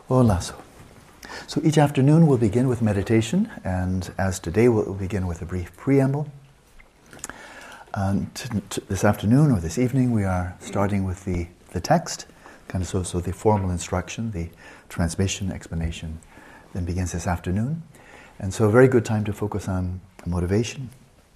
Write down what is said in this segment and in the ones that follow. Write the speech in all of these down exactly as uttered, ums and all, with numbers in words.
Hola. So each afternoon we'll begin with meditation, and as today we'll begin with a brief preamble. And t- t- this afternoon or this evening we are starting with the, the text, kind of so, so the formal instruction, the transmission, explanation, then begins this afternoon. And so a very good time to focus on motivation.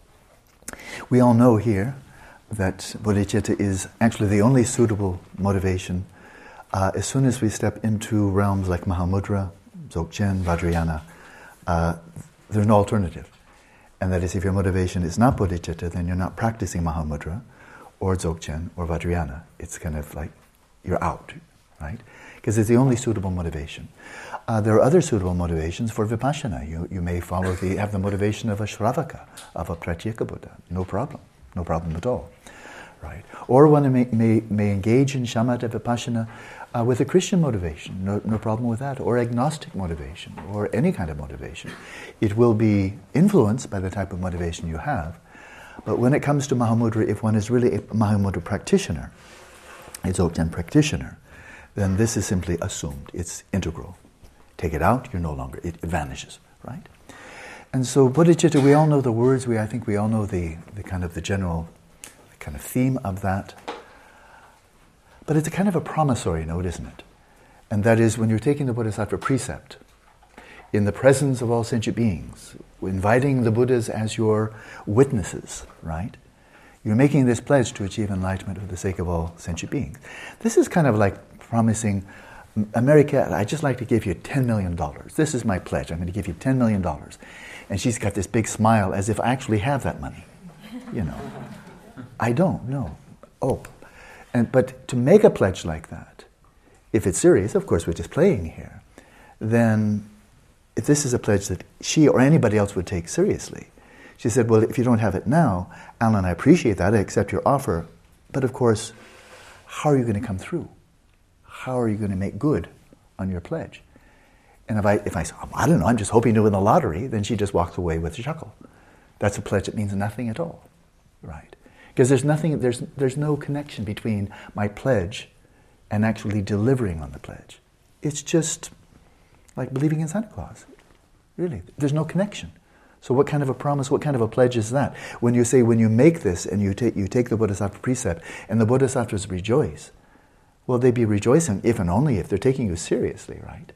We all know here that bodhicitta is actually the only suitable motivation uh, as soon as we step into realms like Mahamudra, Dzogchen, Vajrayana. Uh, there's no alternative. And that is, if your motivation is not bodhicitta, then you're not practicing Mahamudra or Dzogchen or Vajrayana. It's kind of like you're out, right? Because it's the only suitable motivation. Uh, there are other suitable motivations for vipassana. You you may follow the have the motivation of a Shravaka, of a Pratyeka Buddha. No problem. No problem at all. Right? Or one may, may, may engage in shamatha vipassana uh, with a Christian motivation. No, no problem with that. Or agnostic motivation. Or any kind of motivation. It will be influenced by the type of motivation you have. But when it comes to Mahamudra, if one is really a Mahamudra practitioner, a Dzogchen practitioner, then this is simply assumed. It's integral. Take it out, you're no longer, it, it vanishes, right? And so bodhicitta, we all know the words, we I think we all know the, the kind of the general the kind of theme of that. But it's a kind of a promissory note, isn't it? And that is when you're taking the Bodhisattva precept, in the presence of all sentient beings, inviting the Buddhas as your witnesses, right? You're making this pledge to achieve enlightenment for the sake of all sentient beings. This is kind of like promising, America, I'd just like to give you ten million dollars. This is my pledge. I'm going to give you ten million dollars. And she's got this big smile as if I actually have that money. You know. I don't, no. Oh. And, but to make a pledge like that, if it's serious, of course we're just playing here, then if this is a pledge that she or anybody else would take seriously, she said, well, if you don't have it now, Alan, I appreciate that, I accept your offer, but of course, how are you going to come through? How are you going to make good on your pledge? And if I if I say, I don't know, I'm just hoping to win the lottery, then she just walks away with a chuckle. That's a pledge that means nothing at all, right? Because there's nothing, there's there's no connection between my pledge and actually delivering on the pledge. It's just like believing in Santa Claus. Really, there's no connection. So what kind of a promise, what kind of a pledge is that? When you say, when you make this and you take you take the Bodhisattva precept and the Bodhisattvas rejoice, well, they'd be rejoicing if and only if they're taking you seriously, right?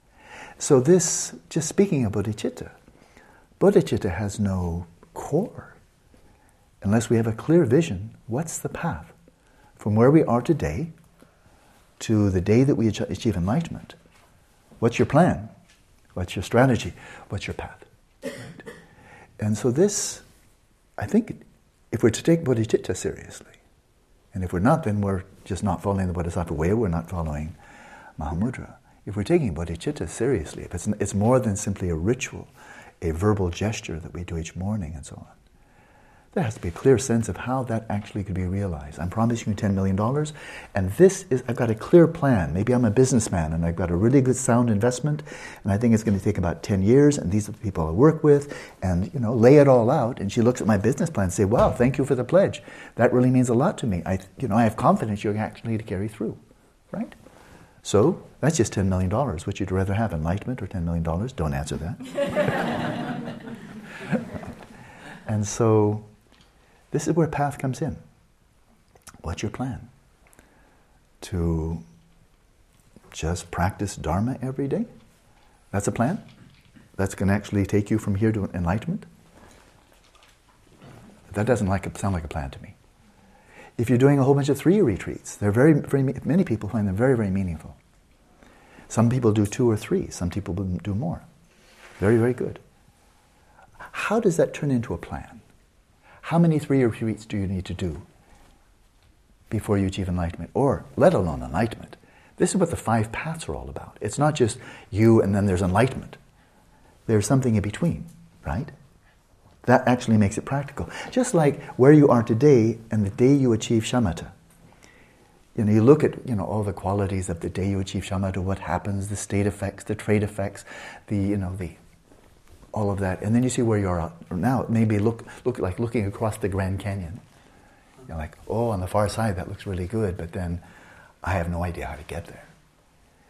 So this, just speaking of bodhicitta, bodhicitta has no core. Unless we have a clear vision, what's the path? From where we are today to the day that we achieve enlightenment. What's your plan? What's your strategy? What's your path? Right? And so this, I think, if we're to take bodhicitta seriously, and if we're not, then we're just not following the Bodhisattva way, we're not following Mahamudra. If we're taking bodhicitta seriously, if it's, it's more than simply a ritual, a verbal gesture that we do each morning and so on, there has to be a clear sense of how that actually could be realized. I'm promising you ten million dollars, and this is, I've got a clear plan. Maybe I'm a businessman, and I've got a really good sound investment, and I think it's going to take about ten years, and these are the people I work with, and, you know, lay it all out. And she looks at my business plan and say, wow, thank you for the pledge. That really means a lot to me. I, you know, I have confidence you're actually to carry through, right? So, that's just ten million dollars. Would you rather have enlightenment or ten million dollars? Don't answer that. And so, this is where path comes in. What's your plan? To just practice Dharma every day? That's a plan? That's going to actually take you from here to enlightenment? That doesn't like a, sound like a plan to me. If you're doing a whole bunch of three retreats, they're very, very, many people find them very, very meaningful. Some people do two or three. Some people do more. Very, very good. How does that turn into a plan? How many three retreats do you need to do before you achieve enlightenment, or let alone enlightenment? This is what the five paths are all about. It's not just you and then there's enlightenment. There's something in between, right? That actually makes it practical. Just like where you are today and the day you achieve shamatha. You know, you look at, you know, all the qualities of the day you achieve shamatha, what happens, the state effects, the trait effects, the, you know, the all of that, and then you see where you are now. It may be look, look like looking across the Grand Canyon. You're like, oh, on the far side that looks really good, but then I have no idea how to get there.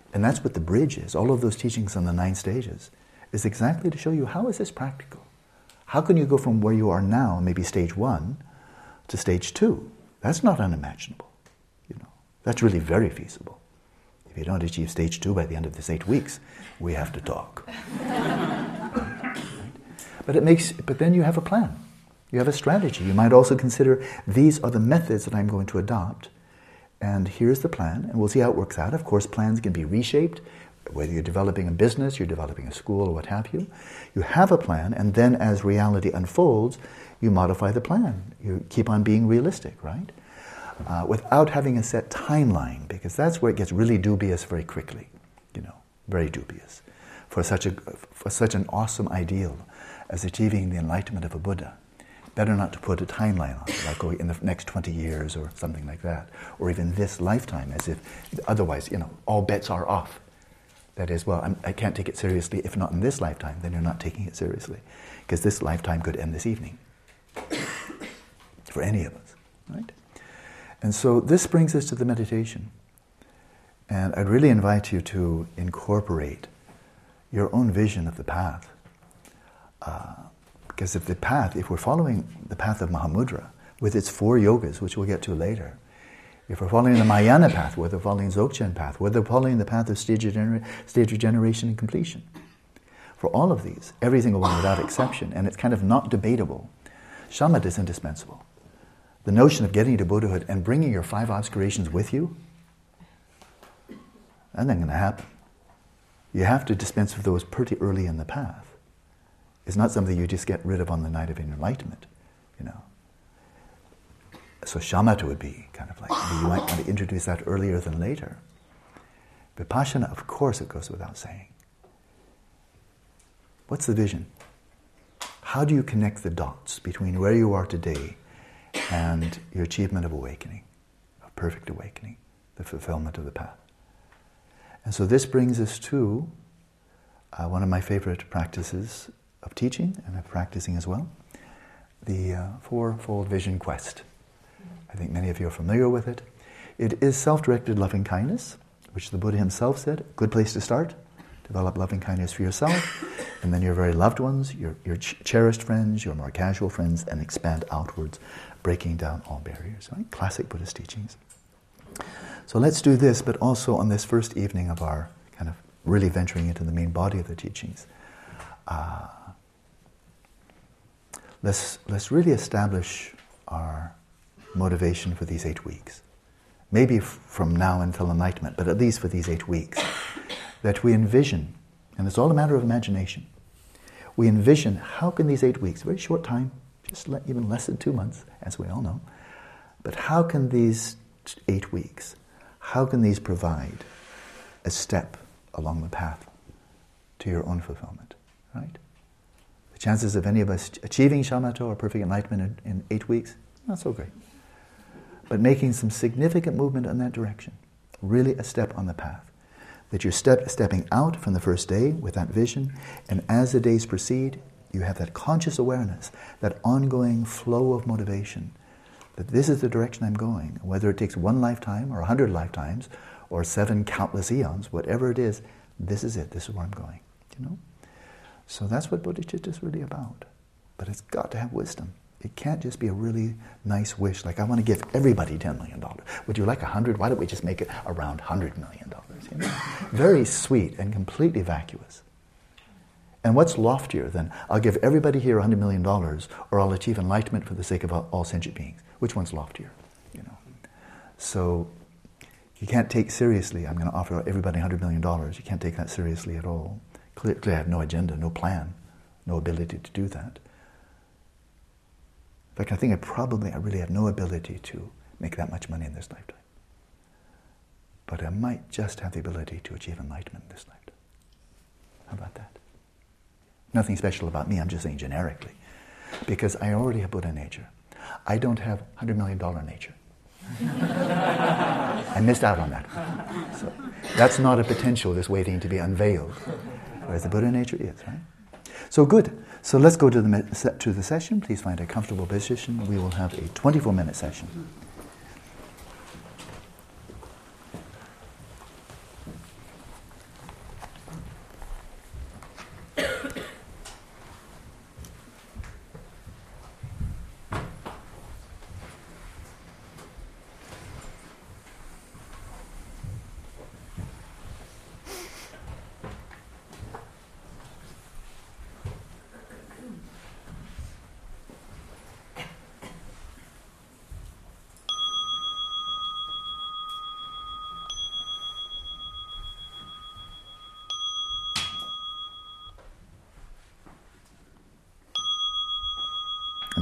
And that's what the bridge is. All of those teachings on the nine stages is exactly to show you, how is this practical? How can you go from where you are now, maybe stage one, to stage two? That's not unimaginable. You know, that's really very feasible. If you don't achieve stage two by the end of this eight weeks, we have to talk. Right? But it makes. But then you have a plan. You have a strategy. You might also consider, these are the methods that I'm going to adopt, and here's the plan, and we'll see how it works out. Of course, plans can be reshaped, whether you're developing a business, you're developing a school, or what have you. You have a plan, and then as reality unfolds, you modify the plan. You keep on being realistic, right? Uh, without having a set timeline, because that's where it gets really dubious very quickly, you know, very dubious. For such a for such an awesome ideal as achieving the enlightenment of a Buddha, better not to put a timeline on it, like oh, in the next twenty years or something like that, or even this lifetime, as if otherwise, you know, all bets are off. That is, well, I'm, I can't take it seriously. If not in this lifetime, then you're not taking it seriously, because this lifetime could end this evening for any of us, right? And so this brings us to the meditation. And I'd really invite you to incorporate your own vision of the path. Uh, because if the path, if we're following the path of Mahamudra, with its four yogas, which we'll get to later, if we're following the Mahayana path, whether we're following Dzogchen path, whether we're following the path of stage, regener- stage regeneration and completion, for all of these, every single one without exception, and it's kind of not debatable, shamatha is indispensable. The notion of getting to Buddhahood and bringing your five obscurations with you, that ain't going to happen. You have to dispense with those pretty early in the path. It's not something you just get rid of on the night of enlightenment, you know. So shamatha would be kind of like, you might want to introduce that earlier than later. Vipassana, of course, it goes without saying. What's the vision? How do you connect the dots between where you are today and your achievement of awakening, of perfect awakening, the fulfillment of the path? And so this brings us to uh, one of my favorite practices of teaching and of practicing as well, the uh, Fourfold Vision Quest. I think many of you are familiar with it. It is self-directed loving kindness, which the Buddha himself said, good place to start. Develop loving kindness for yourself, and then your very loved ones, your, your ch- cherished friends, your more casual friends, and expand outwards, breaking down all barriers. Right? Classic Buddhist teachings. So let's do this, but also on this first evening of our kind of really venturing into the main body of the teachings, uh, let's let's really establish our motivation for these eight weeks. Maybe f- from now until enlightenment, but at least for these eight weeks. That we envision, and it's all a matter of imagination, we envision how can these eight weeks, very short time, just le- even less than two months, as we all know, but how can these t- eight weeks, how can these provide a step along the path to your own fulfillment, right? The chances of any of us achieving shamatha or perfect enlightenment in, in eight weeks, not so great. But making some significant movement in that direction, really a step on the path. That you're step, stepping out from the first day with that vision, and as the days proceed, you have that conscious awareness, that ongoing flow of motivation, that this is the direction I'm going. Whether it takes one lifetime or a hundred lifetimes, or seven countless eons, whatever it is, this is it, this is where I'm going, you know? So that's what bodhicitta is really about. But it's got to have wisdom. It can't just be a really nice wish, like I want to give everybody ten million dollars. Would you like a hundred? Why don't we just make it around one hundred million dollars? You know? Very sweet and completely vacuous. And what's loftier than, I'll give everybody here one hundred million dollars, or I'll achieve enlightenment for the sake of all, all sentient beings? Which one's loftier? You know. So you can't take seriously, I'm going to offer everybody one hundred million dollars. You can't take that seriously at all. Clearly I have no agenda, no plan, no ability to do that. In fact, I think I probably, I really have no ability to make that much money in this lifetime. But I might just have the ability to achieve enlightenment in this lifetime. How about that? Nothing special about me, I'm just saying generically. Because I already have Buddha nature. I don't have one hundred million dollars nature. I missed out on that. So that's not a potential that's waiting to be unveiled. Whereas the Buddha nature is, right? So good. So let's go to the, me- to the session. Please find a comfortable position. We will have a twenty-four minute session.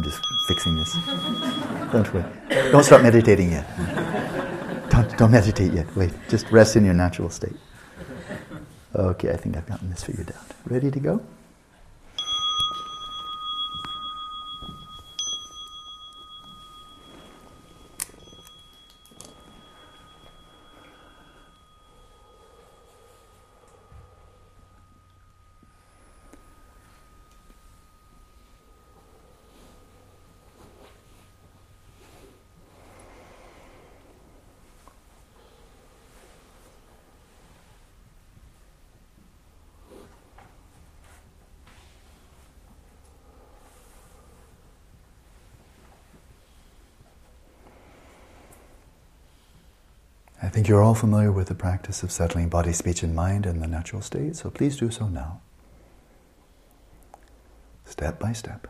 just fixing this. Don't wait. Don't start meditating yet. Don't, don't meditate yet. Wait, just rest in your natural state. Okay, I think I've gotten this figured out. Ready to go? I think you're all familiar with the practice of settling body, speech, and mind in the natural state, so please do so now. Step by step.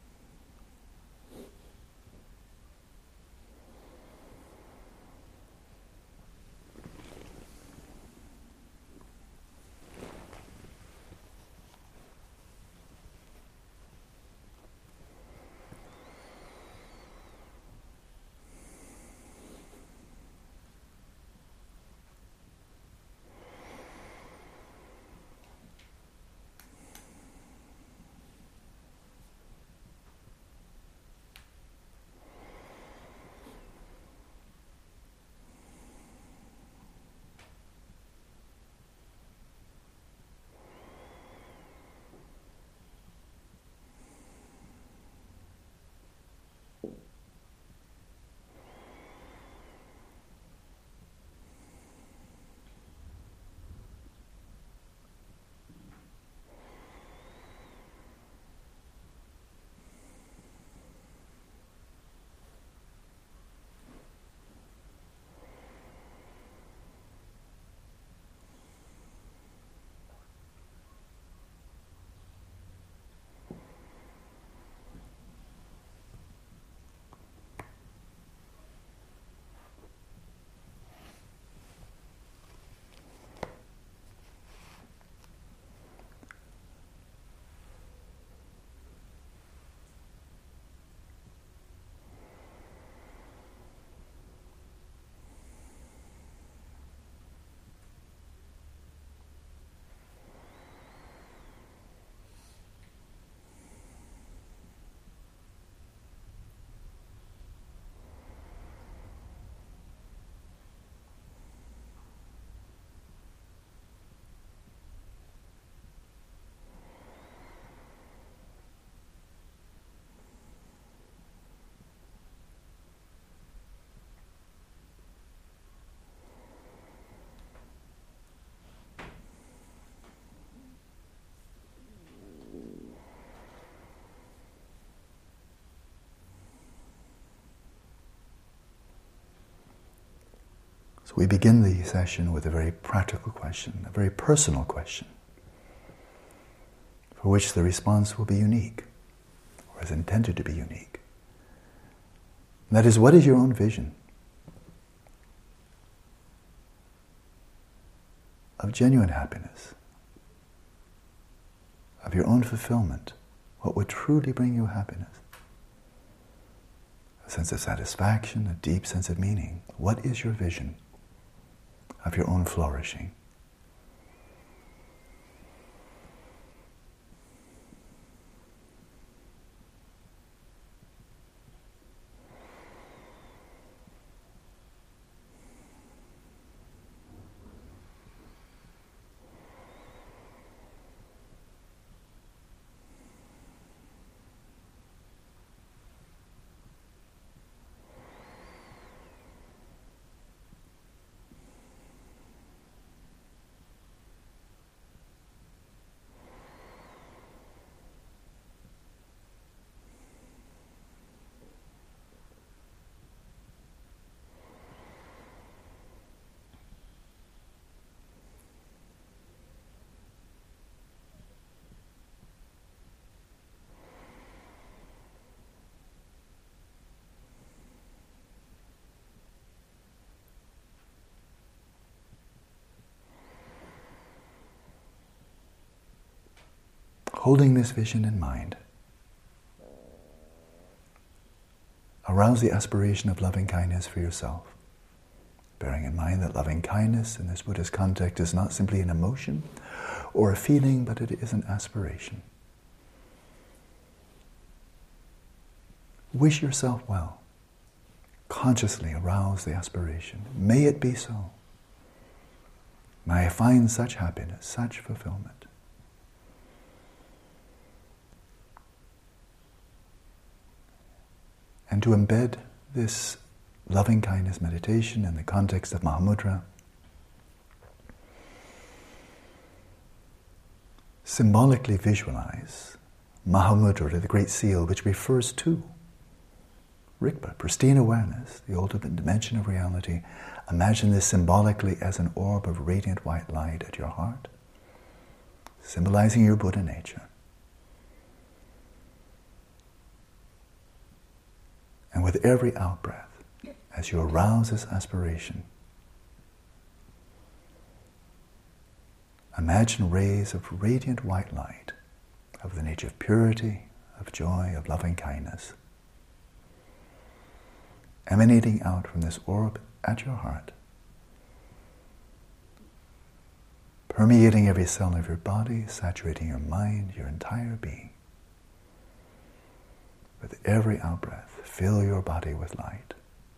So we begin the session with a very practical question, a very personal question, for which the response will be unique, or is intended to be unique. And that is, what is your own vision of genuine happiness, of your own fulfillment? What would truly bring you happiness? A sense of satisfaction, a deep sense of meaning. What is your vision of your own flourishing? Holding this vision in mind, arouse the aspiration of loving kindness for yourself, bearing in mind that loving kindness in this Buddhist context is not simply an emotion or a feeling, but it is an aspiration. Wish yourself well. Consciously arouse the aspiration. May it be so. May I find such happiness, such fulfillment. And to embed this loving kindness meditation in the context of Mahamudra, symbolically visualize Mahamudra, the Great Seal, which refers to Rigpa, pristine awareness, the ultimate dimension of reality. Imagine this symbolically as an orb of radiant white light at your heart, symbolizing your Buddha nature. And with every out-breath, as you arouse this aspiration, imagine rays of radiant white light, of the nature of purity, of joy, of loving kindness, emanating out from this orb at your heart, permeating every cell of your body, saturating your mind, your entire being. With every out-breath, fill your body with light.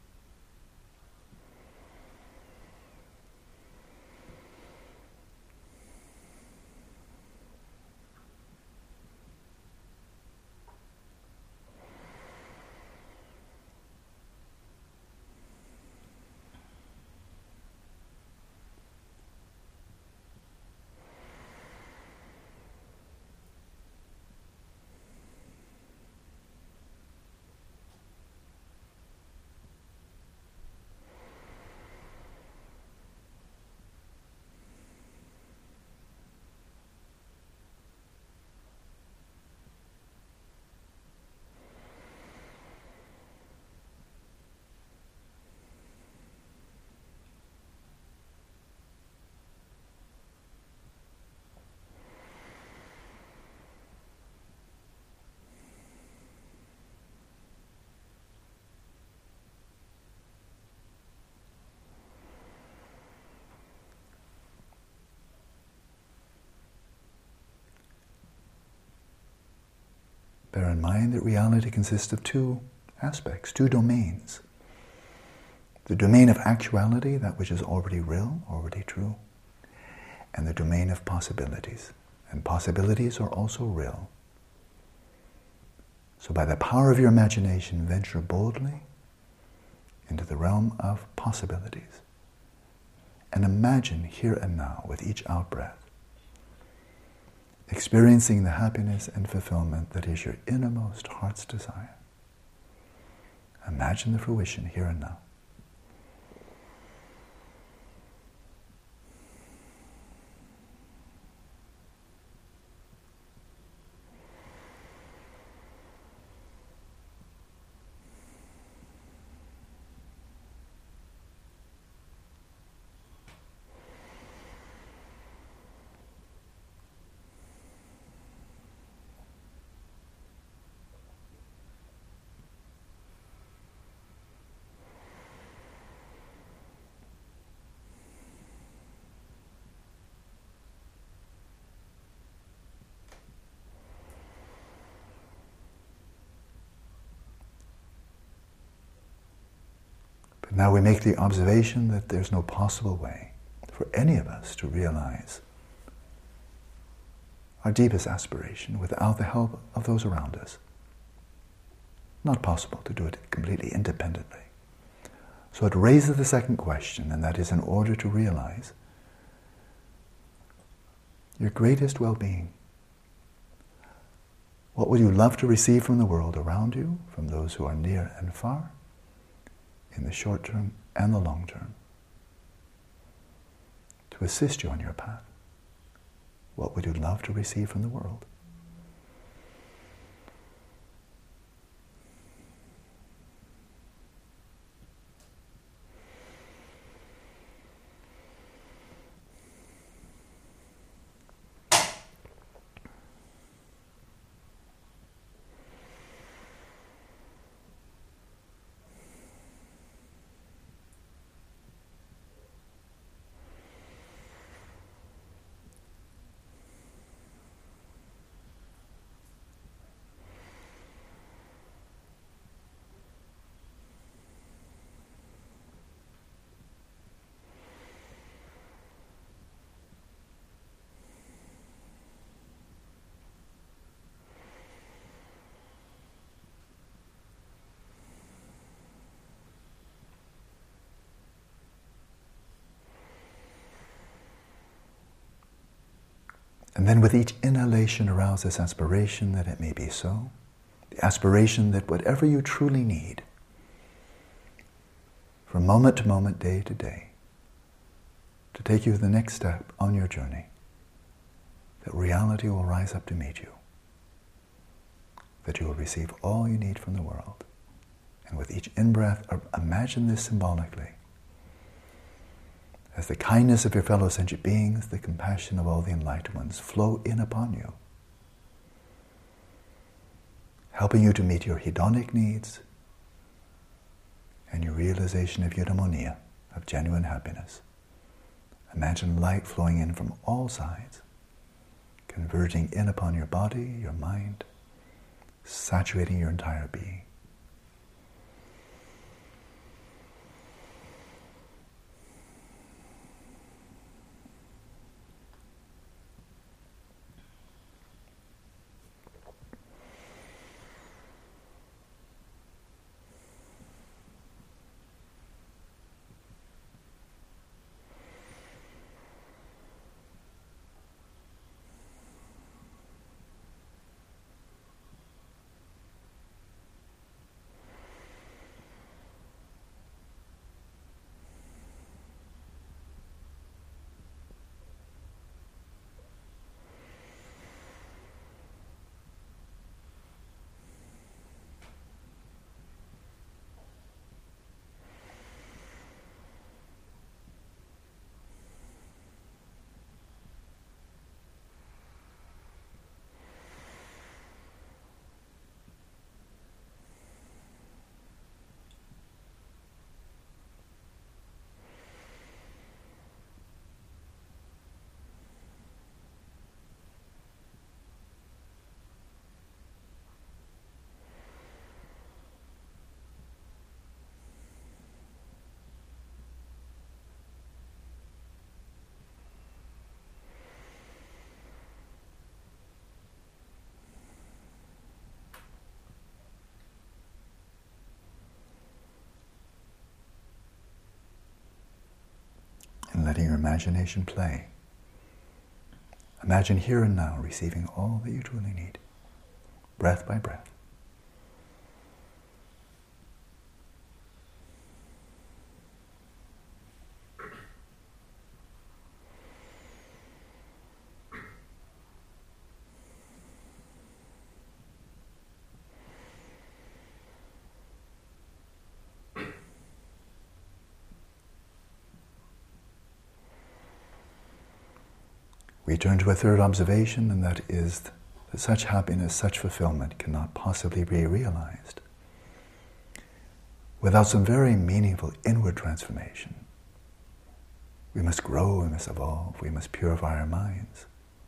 Bear in mind that reality consists of two aspects, two domains. The domain of actuality, that which is already real, already true, and the domain of possibilities. And possibilities are also real. So by the power of your imagination, venture boldly into the realm of possibilities. And imagine here and now, with each out-breath, experiencing the happiness and fulfillment that is your innermost heart's desire. Imagine the fruition here and now. Now we make the observation that there's no possible way for any of us to realize our deepest aspiration without the help of those around us. Not possible to do it completely independently. So it raises the second question, and that is, in order to realize your greatest well-being, what would you love to receive from the world around you, from those who are near and far, in the short term and the long term, to assist you on your path? What would you love to receive from the world? And then with each inhalation, arouse this aspiration that it may be so. The aspiration that whatever you truly need, from moment to moment, day to day, to take you to the next step on your journey, that reality will rise up to meet you, that you will receive all you need from the world. And with each in-breath, imagine this symbolically, as the kindness of your fellow sentient beings, the compassion of all the enlightened ones flow in upon you, helping you to meet your hedonic needs and your realization of eudaimonia, of genuine happiness. Imagine light flowing in from all sides, converging in upon your body, your mind, saturating your entire being. And letting your imagination play. Imagine here and now receiving all that you truly need, breath by breath. We turn to a third observation, and that is that such happiness, such fulfillment cannot possibly be realized without some very meaningful inward transformation. We must grow, we must evolve, we must purify our minds.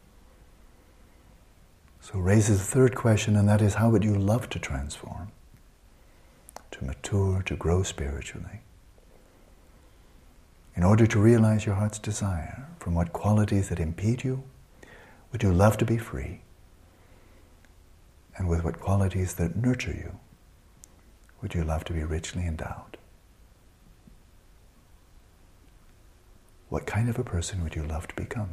So it raises a third question, and that is, how would you love to transform, to mature, to grow spiritually? In order to realize your heart's desire, from what qualities that impede you would you love to be free? And with what qualities that nurture you would you love to be richly endowed? What kind of a person would you love to become?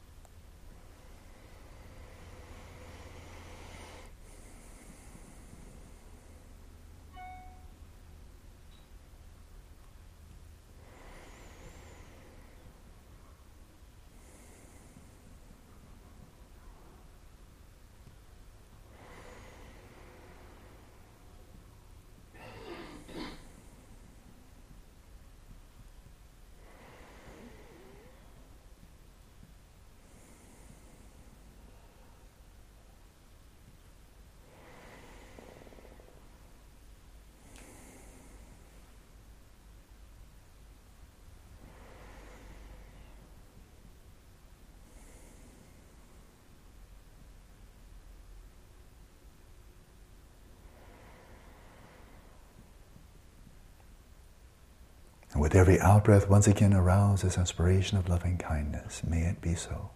And with every out-breath, once again arouse this aspiration of loving kindness. May it be so.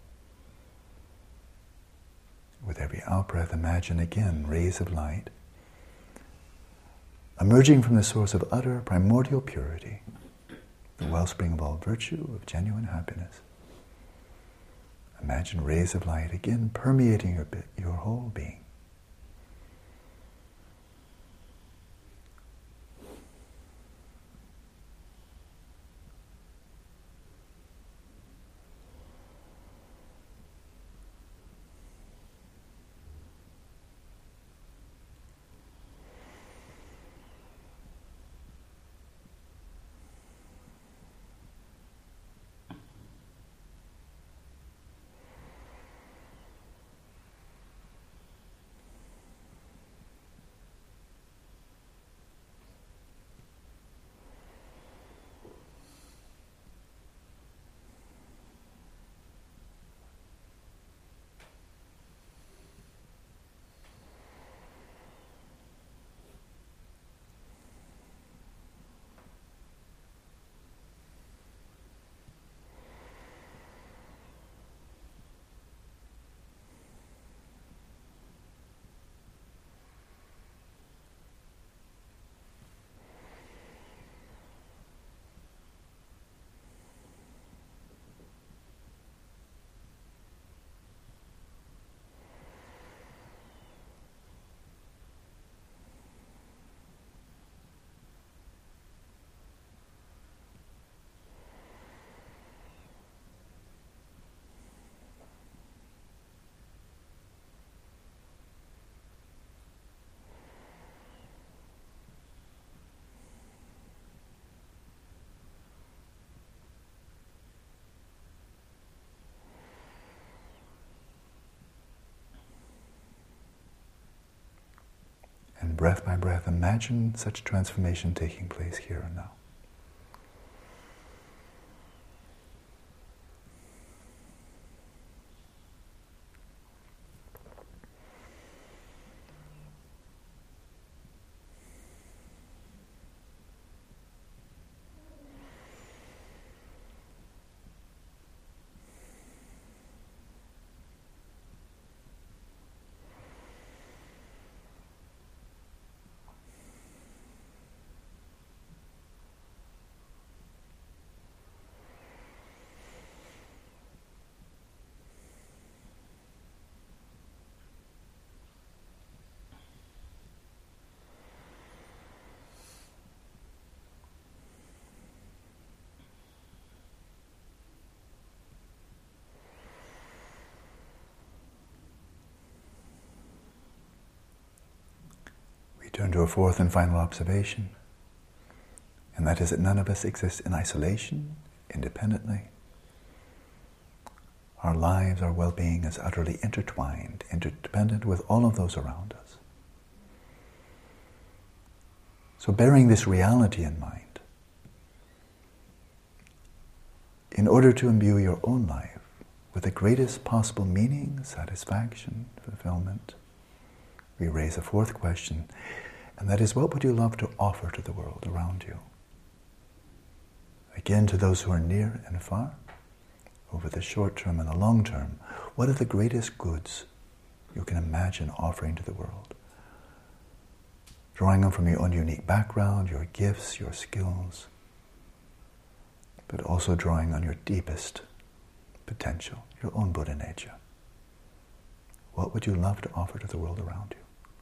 With every out-breath, imagine again rays of light emerging from the source of utter primordial purity, the wellspring of all virtue, of genuine happiness. Imagine rays of light again permeating your, your whole being. And breath by breath, imagine such transformation taking place here and now. Turn to a fourth and final observation, and that is that none of us exist in isolation, independently. Our lives, our well-being is utterly intertwined, interdependent with all of those around us. So bearing this reality in mind, in order to imbue your own life with the greatest possible meaning, satisfaction, fulfillment, we raise a fourth question, and that is, what would you love to offer to the world around you? Again, to those who are near and far, over the short term and the long term, what are the greatest goods you can imagine offering to the world? Drawing them from your own unique background, your gifts, your skills, but also drawing on your deepest potential, your own Buddha nature. What would you love to offer to the world around you?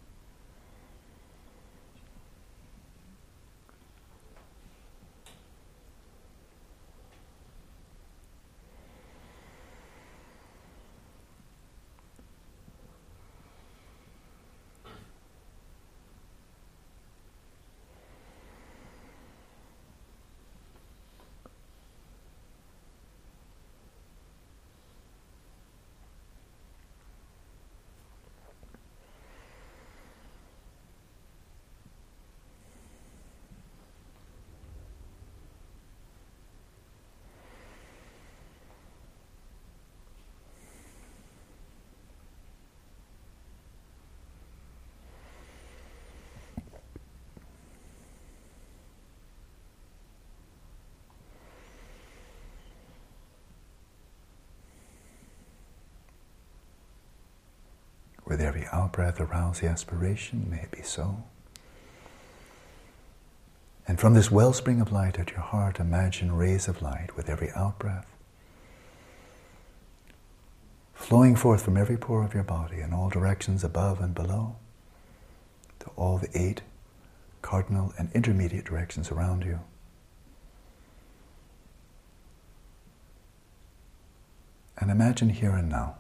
With every out-breath, arouse the aspiration, may it be so. And from this wellspring of light at your heart, imagine rays of light with every out-breath, flowing forth from every pore of your body in all directions above and below, to all the eight cardinal and intermediate directions around you. And imagine here and now,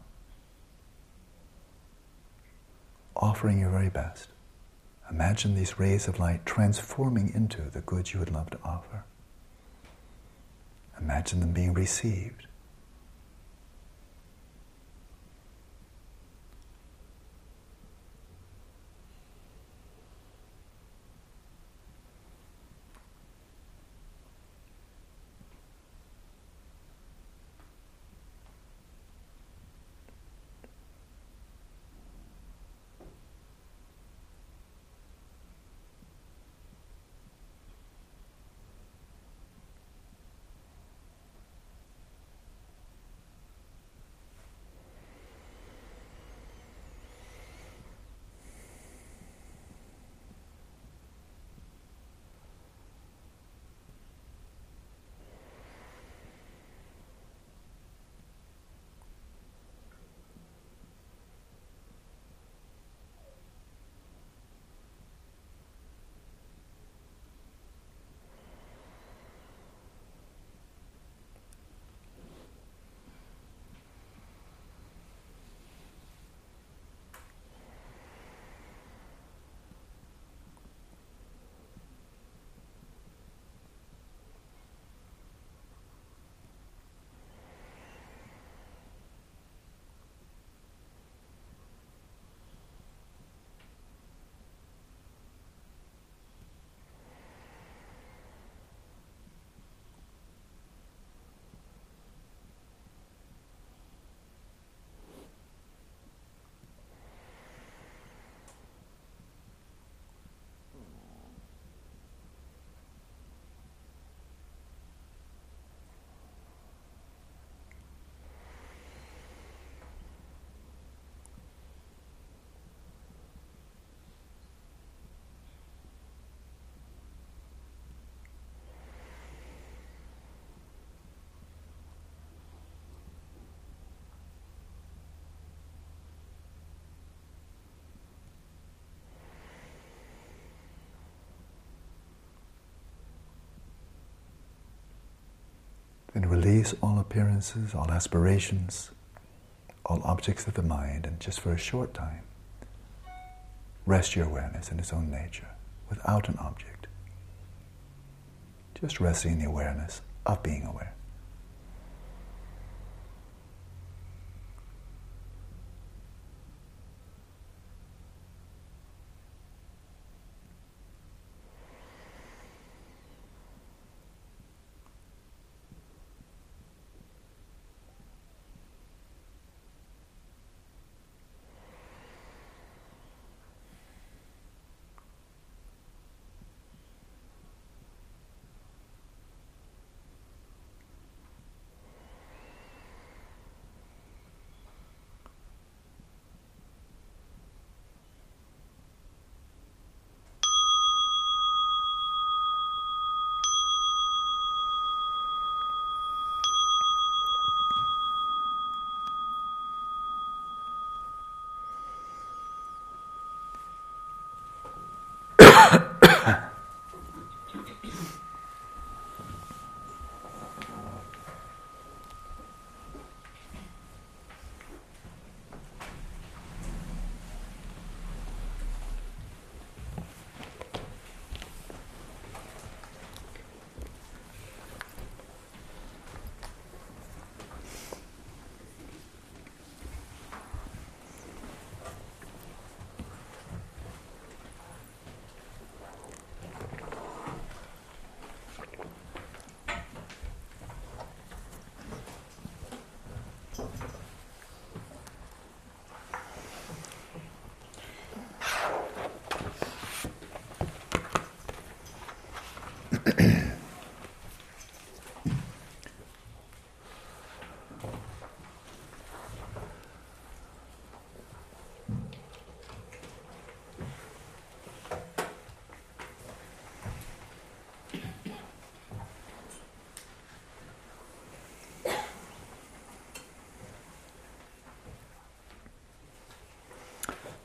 offering your very best. Imagine these rays of light transforming into the good you would love to offer. Imagine them being received. Then release all appearances, all aspirations, all objects of the mind, and just for a short time, rest your awareness in its own nature, without an object. Just resting in the awareness of being aware.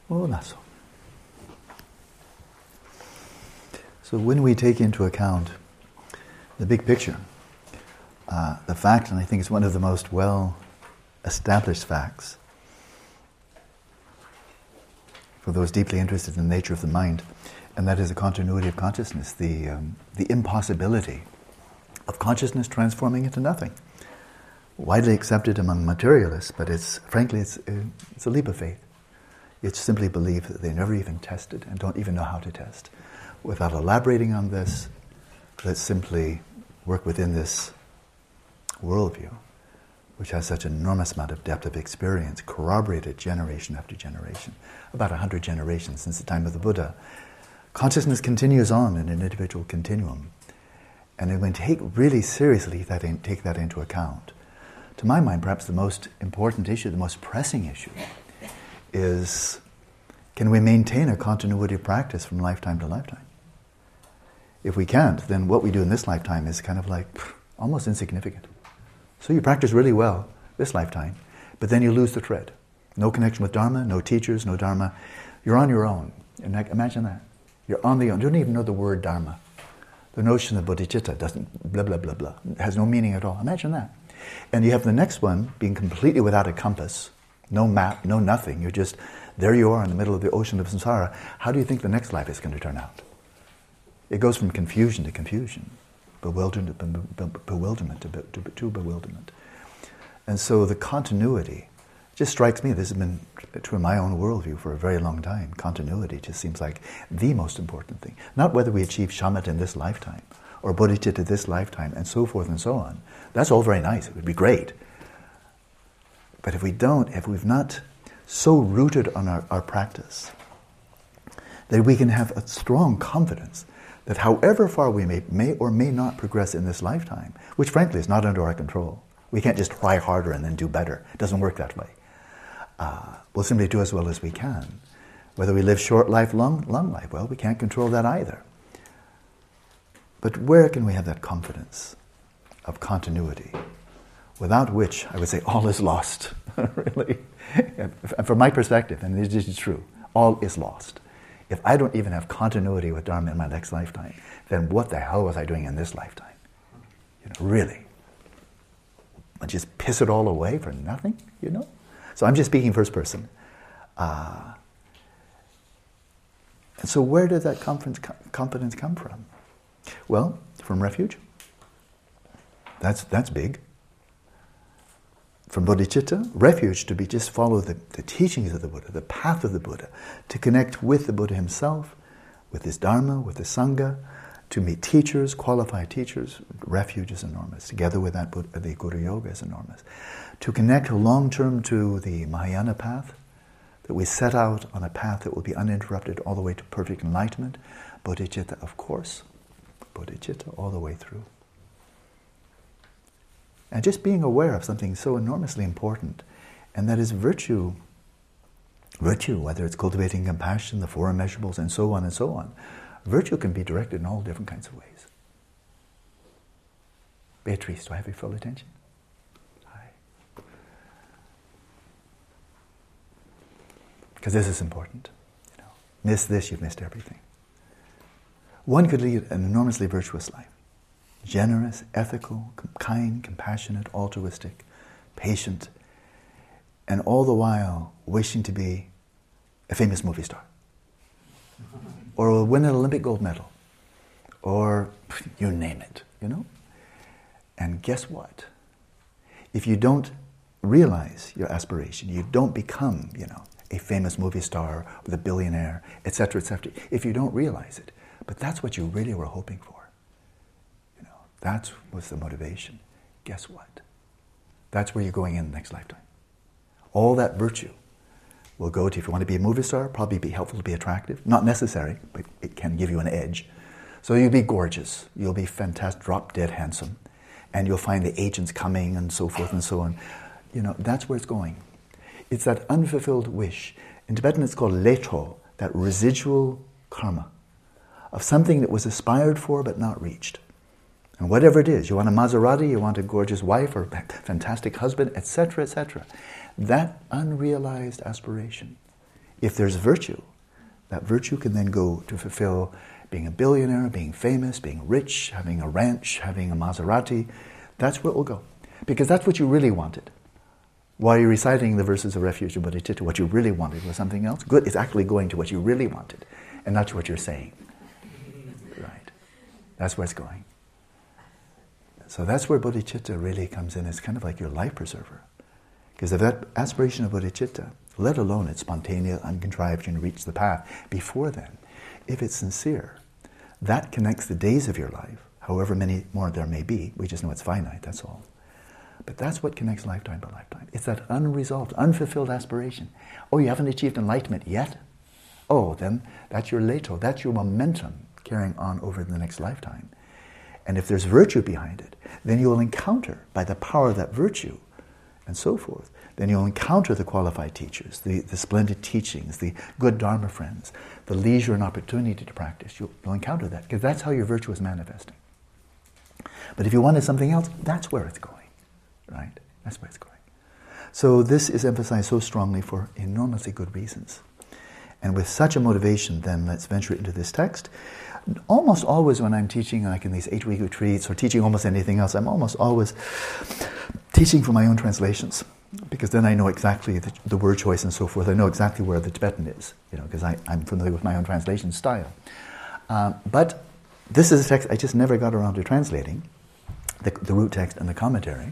Oh, not so. So when we take into account the big picture, uh, the fact, and I think it's one of the most well-established facts for those deeply interested in the nature of the mind, and that is the continuity of consciousness, the um, the impossibility of consciousness transforming into nothing. Widely accepted among materialists, but it's frankly it's it's a leap of faith. It's simply believe that they never even tested and don't even know how to test. Without elaborating on this, let's simply work within this worldview, which has such an enormous amount of depth of experience, corroborated generation after generation, about a hundred generations since the time of the Buddha. Consciousness continues on in an individual continuum, and when we take really seriously that in, take that into account, to my mind, perhaps the most important issue, the most pressing issue, is can we maintain a continuity of practice from lifetime to lifetime? If we can't, then what we do in this lifetime is kind of like pff, almost insignificant. So you practice really well this lifetime, but then you lose the thread. No connection with Dharma, no teachers, no Dharma. You're on your own. And imagine that. You're on the own. You don't even know the word Dharma. The notion of bodhicitta doesn't blah, blah, blah, blah. It has no meaning at all. Imagine that. And you have the next one being completely without a compass, no map, no nothing. You're just, there you are in the middle of the ocean of samsara. How do you think the next life is going to turn out? It goes from confusion to confusion, bewilderment to bewilderment to, to, to bewilderment. And so the continuity just strikes me, this has been true in my own worldview for a very long time. Continuity just seems like the most important thing. Not whether we achieve shamatha in this lifetime, or bodhicitta this lifetime, and so forth and so on. That's all very nice, it would be great. But if we don't, if we've not so rooted on our, our practice, that we can have a strong confidence that however far we may, may or may not progress in this lifetime, which frankly is not under our control, we can't just try harder and then do better. It doesn't work that way. Uh, we'll simply do as well as we can. Whether we live short life, long, long life, well, we can't control that either. But where can we have that confidence of continuity, without which I would say all is lost, really? And from my perspective, and this is true, all is lost. If I don't even have continuity with Dharma in my next lifetime, then what the hell was I doing in this lifetime? You know, really? I just piss it all away for nothing, you know? So I'm just speaking first person. Uh, and so where did that confidence, confidence come from? Well, from refuge. That's that's big. From bodhicitta, refuge to be just follow the, the teachings of the Buddha, the path of the Buddha, to connect with the Buddha himself, with his Dharma, with the Sangha, to meet teachers, qualified teachers. Refuge is enormous. Together with that, the Guru Yoga is enormous. To connect long-term to the Mahayana path, that we set out on a path that will be uninterrupted all the way to perfect enlightenment. Bodhicitta, of course. Bodhicitta all the way through. And just being aware of something so enormously important, and that is virtue. Virtue, whether it's cultivating compassion, the four immeasurables, and so on and so on. Virtue can be directed in all different kinds of ways. Beatrice, do I have your full attention? Hi. Because this is important. You know, miss this, you've missed everything. One could lead an enormously virtuous life. Generous, ethical, kind, compassionate, altruistic, patient, and all the while wishing to be a famous movie star. Or win an Olympic gold medal. Or you name it, you know? And guess what? If you don't realize your aspiration, you don't become, you know, a famous movie star or the billionaire, et cetera, et cetera. If you don't realize it, but that's what you really were hoping for. That was the motivation. Guess what? That's where you're going in the next lifetime. All that virtue will go to, if you want to be a movie star, probably be helpful to be attractive. Not necessary, but it can give you an edge. So you'll be gorgeous. You'll be fantastic, drop-dead handsome. And you'll find the agents coming and so forth and so on. You know, that's where it's going. It's that unfulfilled wish. In Tibetan it's called leto, that residual karma of something that was aspired for but not reached. And whatever it is, you want a Maserati, you want a gorgeous wife or a fantastic husband, et cetera, et cetera. That unrealized aspiration If there's virtue, that virtue can then go to fulfill being a billionaire, being famous, being rich, having a ranch, having a Maserati. That's where it will go. Because that's what you really wanted. While you're reciting the verses of refuge of bodhicitta, what you really wanted was something else. Good, it's actually going to what you really wanted, and not to what you're saying. Right. That's where it's going. So that's where bodhicitta really comes in. It's kind of like your life preserver. Because if that aspiration of bodhicitta, let alone it's spontaneous, uncontrived, and reach the path, before then, if it's sincere, that connects the days of your life, however many more there may be. We just know it's finite, that's all. But that's what connects lifetime to lifetime. It's that unresolved, unfulfilled aspiration. Oh, you haven't achieved enlightenment yet? Oh, then that's your leto, that's your momentum carrying on over the next lifetime. And if there's virtue behind it, then you will encounter, by the power of that virtue, and so forth, then you'll encounter the qualified teachers, the, the splendid teachings, the good Dharma friends, the leisure and opportunity to practice. You'll, you'll encounter that, because that's how your virtue is manifesting. But if you wanted something else, that's where it's going. Right? That's where it's going. So this is emphasized so strongly for enormously good reasons. And with such a motivation, then let's venture into this text. Almost always when I'm teaching, like in these eight-week retreats, or teaching almost anything else, I'm almost always teaching from my own translations. Because then I know exactly the, the word choice and so forth. I know exactly where the Tibetan is, you know, because I'm familiar with my own translation style. Um, but this is a text I just never got around to translating, the, the root text and the commentary.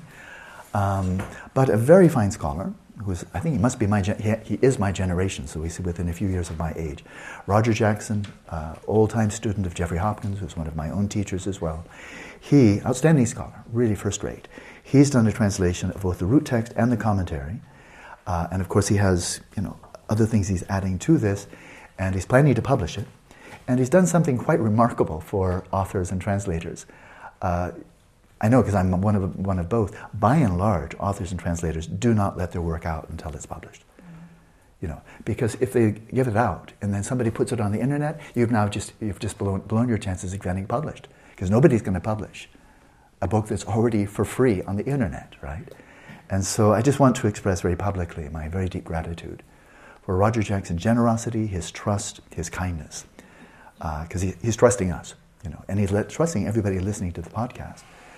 Um, but a very fine scholar, who's, I think he must be my, gen- he, he is my generation, so he's within a few years of my age. Roger Jackson, uh, old-time student of Jeffrey Hopkins, who's one of my own teachers as well. He, outstanding scholar, really first-rate. He's done a translation of both the root text and the commentary, uh, and of course he has, you know, other things he's adding to this, and he's planning to publish it. And he's done something quite remarkable for authors and translators. Uh, I know, because I'm one of one of both. By and large, authors and translators do not let their work out until it's published. Mm-hmm. You know, because if they give it out and then somebody puts it on the internet, you've now just you've just blown, blown your chances of getting published, because nobody's going to publish a book that's already for free on the internet, right? And so I just want to express very publicly my very deep gratitude for Roger Jackson's generosity, his trust, his kindness, because uh, he, he's trusting us, you know, and he's let, trusting everybody listening to the podcast,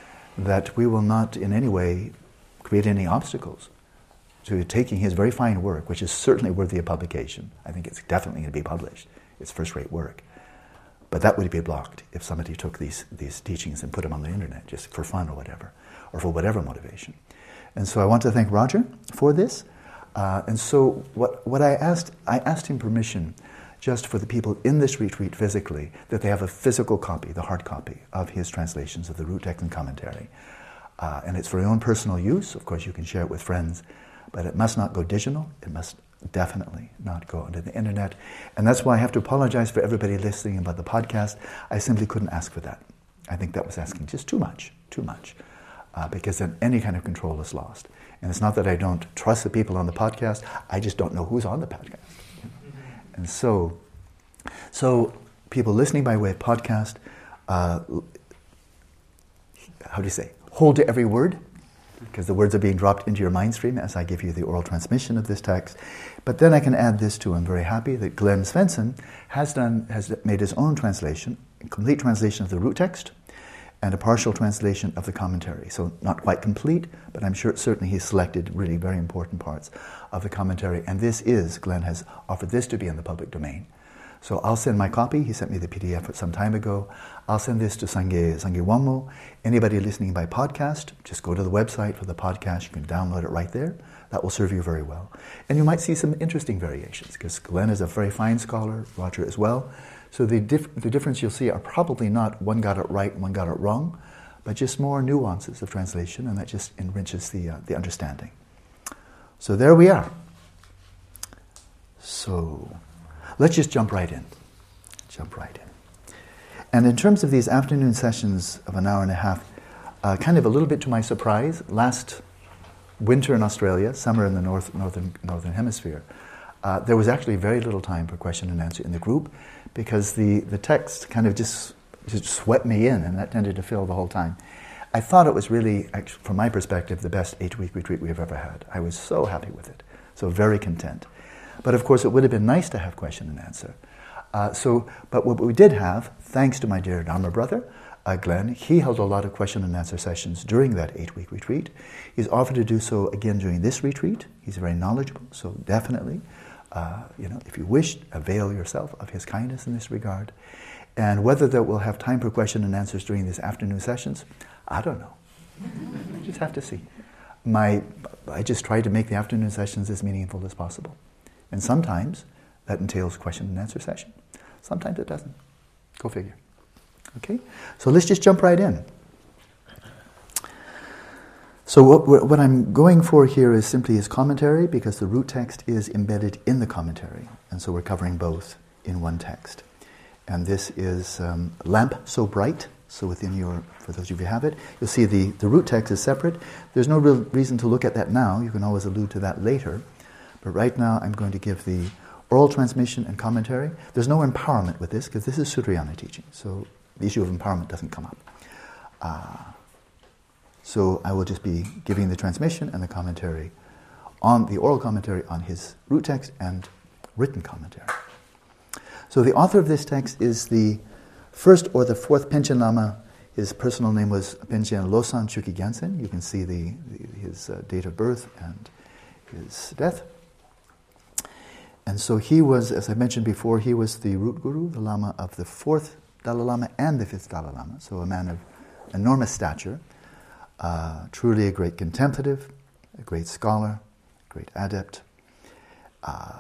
that we will not in any way create any obstacles to taking his very fine work, which is certainly worthy of publication. I think it's definitely going to be published. It's first-rate work. But that would be blocked if somebody took these, these teachings and put them on the internet just for fun or whatever, or for whatever motivation. And so I want to thank Roger for this. Uh, and so what, what I asked, I asked him permission just for the people in this retreat physically, that they have a physical copy, the hard copy, of his translations of the root text and commentary. Uh, and it's for your own personal use. Of course, you can share it with friends, but it must not go digital. It must definitely not go onto the internet. And that's why I have to apologize for everybody listening about the podcast. I simply couldn't ask for that. I think that was asking just too much, too much, uh, because then any kind of control is lost. And it's not that I don't trust the people on the podcast, I just don't know who's on the podcast. And so, so people listening by way of podcast, uh, how do you say, hold to every word, because the words are being dropped into your mind stream as I give you the oral transmission of this text. But then I can add this too. I'm very happy that Glenn Svensson has done, has made his own translation, a complete translation of the root text, and a partial translation of the commentary. So not quite complete, but I'm sure certainly he's selected really very important parts of the commentary. And this is, Glenn has offered this to be in the public domain. So I'll send my copy. He sent me the P D F some time ago. I'll send this to Sangye, Sangye Wangmo. Anybody listening by podcast, just go to the website for the podcast. You can download it right there. That will serve you very well. And you might see some interesting variations, because Glenn is a very fine scholar, Roger as well. So the, dif- the difference you'll see are probably not one got it right, one got it wrong, but just more nuances of translation, and that just enriches the, uh, the understanding. So there we are. So let's just jump right in. Jump right in. And in terms of these afternoon sessions of an hour and a half, uh, kind of a little bit to my surprise, last winter in Australia, summer in the north, northern, northern hemisphere, uh, there was actually very little time for question and answer in the group, because the, the text kind of just, just swept me in, and that tended to fill the whole time. I thought it was really, actually, from my perspective, the best eight-week retreat we've ever had. I was so happy with it, so very content. But of course, it would have been nice to have question and answer. Uh, so, but what we did have, thanks to my dear Dharma brother, uh, Glenn, he held a lot of question and answer sessions during that eight-week retreat. He's offered to do so again during this retreat. He's very knowledgeable, so definitely, uh, you know, if you wish, avail yourself of his kindness in this regard. And whether that we'll have time for question and answers during these afternoon sessions, I don't know. Just have to see. My, I just try to make the afternoon sessions as meaningful as possible. And sometimes that entails question and answer session. Sometimes it doesn't. Go figure. Okay? So let's just jump right in. So what, what I'm going for here is simply his commentary, because the root text is embedded in the commentary. And so we're covering both in one text. And this is um, Lamp So Bright. So within your, for those of you who have it, you'll see the, the root text is separate. There's no real reason to look at that now. You can always allude to that later. But right now I'm going to give the oral transmission and commentary. There's no empowerment with this, because this is Sutrayana teaching. So the issue of empowerment doesn't come up. Uh, so I will just be giving the transmission and the commentary on the oral commentary on his root text and written commentary. So the author of this text is the first or the fourth Panchen Lama. His personal name was Panchen Losang Chukyi Gyaltsen. You can see the, the, his uh, date of birth and his death. And so he was, as I mentioned before, he was the root guru, the Lama of the fourth Dalai Lama and the fifth Dalai Lama. So a man of enormous stature, uh, truly a great contemplative, a great scholar, a great adept. Uh,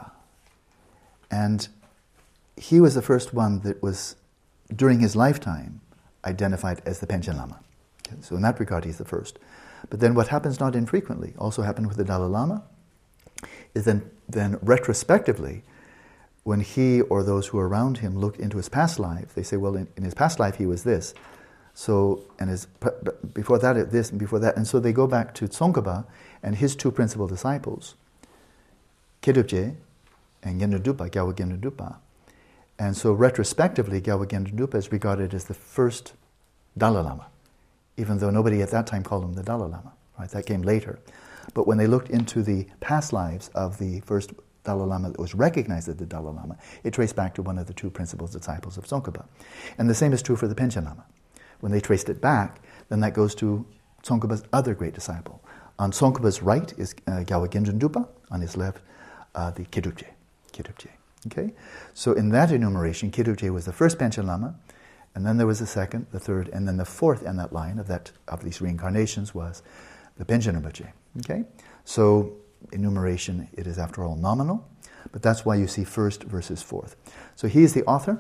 and he was the first one that was, during his lifetime, identified as the Panchen Lama. Okay, so in that regard, he's the first. But then what happens not infrequently, also happened with the Dalai Lama, is then, then retrospectively, when he or those who are around him look into his past life, they say, well, in, in his past life he was this. So, and his, before that, this, and before that. And so they go back to Tsongkhapa and his two principal disciples, Kedubje and Genro Dupa, Gyawa Genro Dupa. And so retrospectively, Gyawa Genro Dupa is regarded as the first Dalai Lama, even though nobody at that time called him the Dalai Lama. Right? That came later. But when they looked into the past lives of the first Dalai Lama that was recognized as the Dalai Lama, it traced back to one of the two principal disciples of Tsongkhapa. And the same is true for the Panchen Lama. When they traced it back, then that goes to Tsongkhapa's other great disciple. On Tsongkhapa's right is uh, Gyawa Genro Dupa, on his left, uh, the Kedubje. Kedubje. Okay? So in that enumeration, Kedubje was the first Panchen Lama, and then there was the second, the third, and then the fourth in that line of that of these reincarnations was the Panchen Rinpoche. Okay? So enumeration, it is after all nominal, but that's why you see first versus fourth. So he is the author,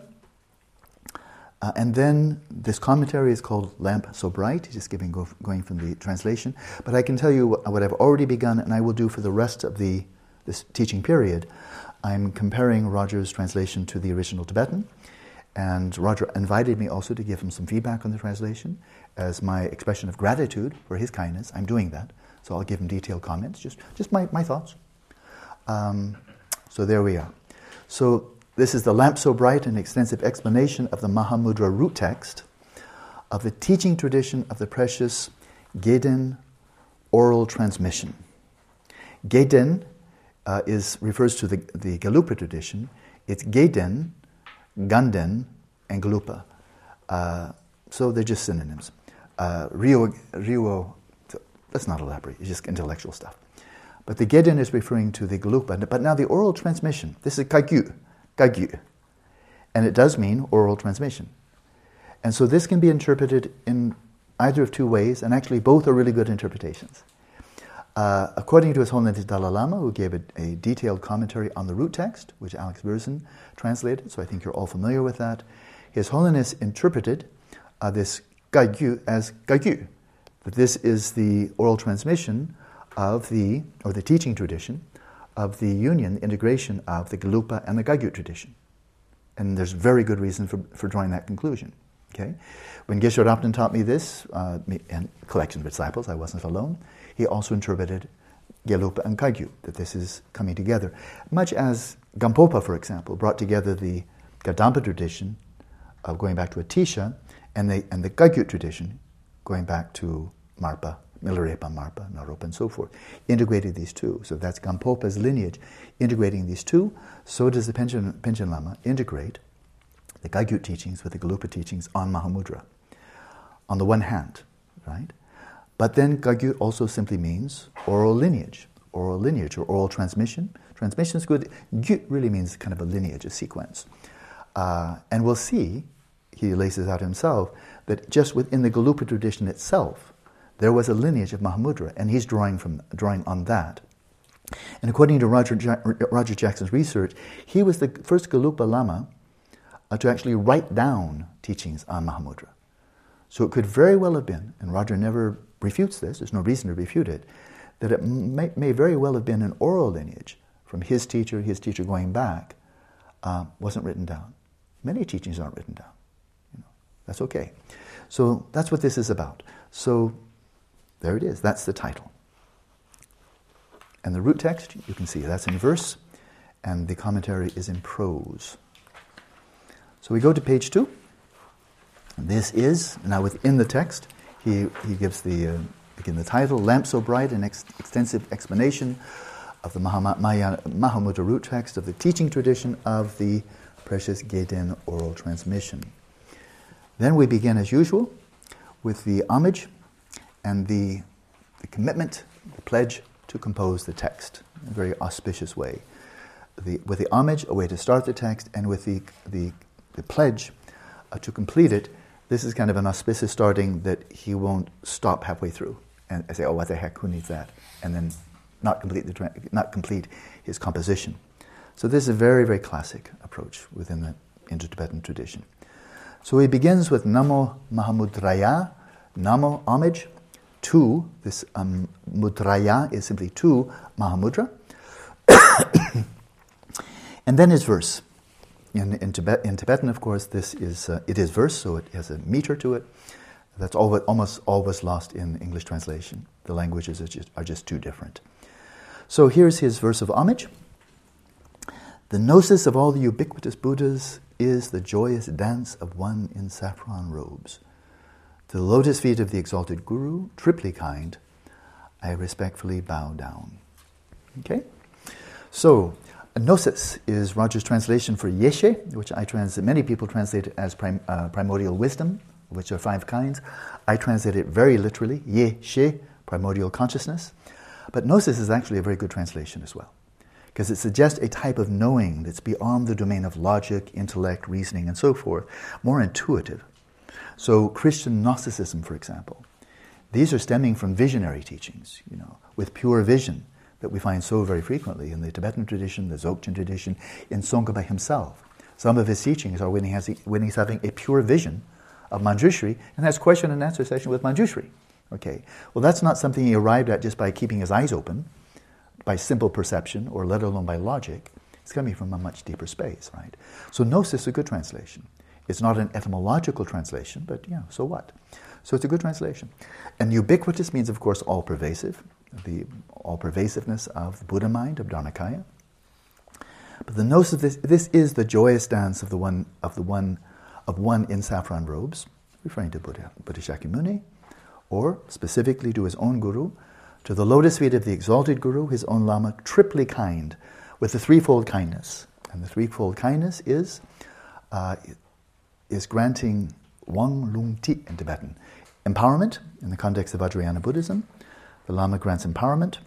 uh, and then this commentary is called Lamp So Bright, just giving go, going from the translation. But I can tell you what, what I've already begun, and I will do for the rest of the this teaching period. I'm comparing Roger's translation to the original Tibetan, and Roger invited me also to give him some feedback on the translation as my expression of gratitude for his kindness. I'm doing that. So I'll give him detailed comments, just, just my, my thoughts. Um, so there we are. So this is the Lamp So Bright, an extensive explanation of the Mahamudra root text of the teaching tradition of the precious Geden oral transmission. Geden uh, is refers to the, the Galupa tradition. It's Geden, Ganden, and Galupa. Uh, so they're just synonyms. Uh, Rio, Rio, let's not elaborate, it's just intellectual stuff. But the Geden is referring to the Galupa. But now the oral transmission, this is Kagyu, Kagyu. And it does mean oral transmission. And so this can be interpreted in either of two ways, and actually both are really good interpretations. Uh, according to His Holiness Dalai Lama, who gave a, a detailed commentary on the root text, which Alex Berzin translated, so I think you're all familiar with that, His Holiness interpreted uh, this Kagyu as Kagyu, that this is the oral transmission of the, or the teaching tradition, of the union, integration of the Galupa and the Kagyu tradition. And there's very good reason for, for drawing that conclusion. Okay? When Geshe Rabten taught me this, uh, me, and collections of disciples, I wasn't alone, he also interpreted Galupa and Kagyu, that this is coming together. Much as Gampopa, for example, brought together the Gadampa tradition of going back to Atisha and the, and the Kagyu tradition going back to Marpa, Milarepa, Marpa, Naropa, and so forth, integrated these two. So that's Gampopa's lineage, integrating these two. So does the Panchen, Panchen Lama integrate the Gagyut teachings with the Gelupa teachings on Mahamudra. On the one hand, right? But then Gagyut also simply means oral lineage, oral lineage or oral transmission. Transmission is good. Gyut really means kind of a lineage, a sequence. Uh, and we'll see, he lays this out himself, that just within the Gelupa tradition itself, there was a lineage of Mahamudra, and he's drawing from drawing on that. And according to Roger, ja- Roger Jackson's research, he was the first Gelupa Lama uh, to actually write down teachings on Mahamudra. So it could very well have been, and Roger never refutes this, there's no reason to refute it, that it may, may very well have been an oral lineage from his teacher, his teacher going back, uh, wasn't written down. Many teachings aren't written down. You know, that's okay. So that's what this is about. So there it is. That's the title. And the root text, you can see, that's in verse, and the commentary is in prose. So we go to page two. This is, now within the text, he, he gives the, uh, again, the title, Lamp So Bright, an ex- extensive explanation of the Mahama, Maya, Mahamudra root text of the teaching tradition of the precious Geden oral transmission. Then we begin, as usual, with the homage and the, the commitment, the pledge to compose the text in a very auspicious way. The, with the homage, a way to start the text, and with the, the, the pledge uh, to complete it, this is kind of an auspicious starting that he won't stop halfway through and say, oh, what the heck, who needs that? And then not complete, the tra- not complete his composition. So this is a very, very classic approach within the Indo-Tibetan tradition. So he begins with Namo Mahamudraya, Namo, homage, to, this um, Mudraya is simply to Mahamudra. And then his verse. In, in, Tibet, in Tibetan, of course, this is uh, it is verse, so it has a meter to it. That's all, almost always lost in English translation. The languages are just, are just too different. So here's his verse of homage. The gnosis of all the ubiquitous Buddhas is the joyous dance of one in saffron robes. To the lotus feet of the exalted Guru, triply kind, I respectfully bow down. Okay? So, gnosis is Roger's translation for yeshe, which I translate, many people translate it as prim, uh, primordial wisdom, which are five kinds. I translate it very literally, yeshe, primordial consciousness. But gnosis is actually a very good translation as well, because it suggests a type of knowing that's beyond the domain of logic, intellect, reasoning, and so forth, more intuitive. So Christian Gnosticism, for example, these are stemming from visionary teachings, you know, with pure vision that we find so very frequently in the Tibetan tradition, the Dzogchen tradition, in Tsongkhapa himself. Some of his teachings are when, he has, when he's having a pure vision of Manjushri and has question and answer session with Manjushri. Okay, well that's not something he arrived at just by keeping his eyes open, by simple perception, or let alone by logic. It's coming from a much deeper space, right? So gnosis is a good translation. It's not an etymological translation, but yeah, so what? So it's a good translation. And ubiquitous means, of course, all-pervasive, the all-pervasiveness of the Buddha mind, of Dharmakaya. But the gnosis of this, this is the joyous dance of the one of the one of one in saffron robes, referring to Buddha, Buddha Shakyamuni, or specifically to his own guru, to the lotus feet of the exalted Guru, his own Lama, triply kind, with the threefold kindness. And the threefold kindness is uh, is granting Wang Lung Ti in Tibetan. Empowerment, in the context of Vajrayana Buddhism. The Lama grants empowerment,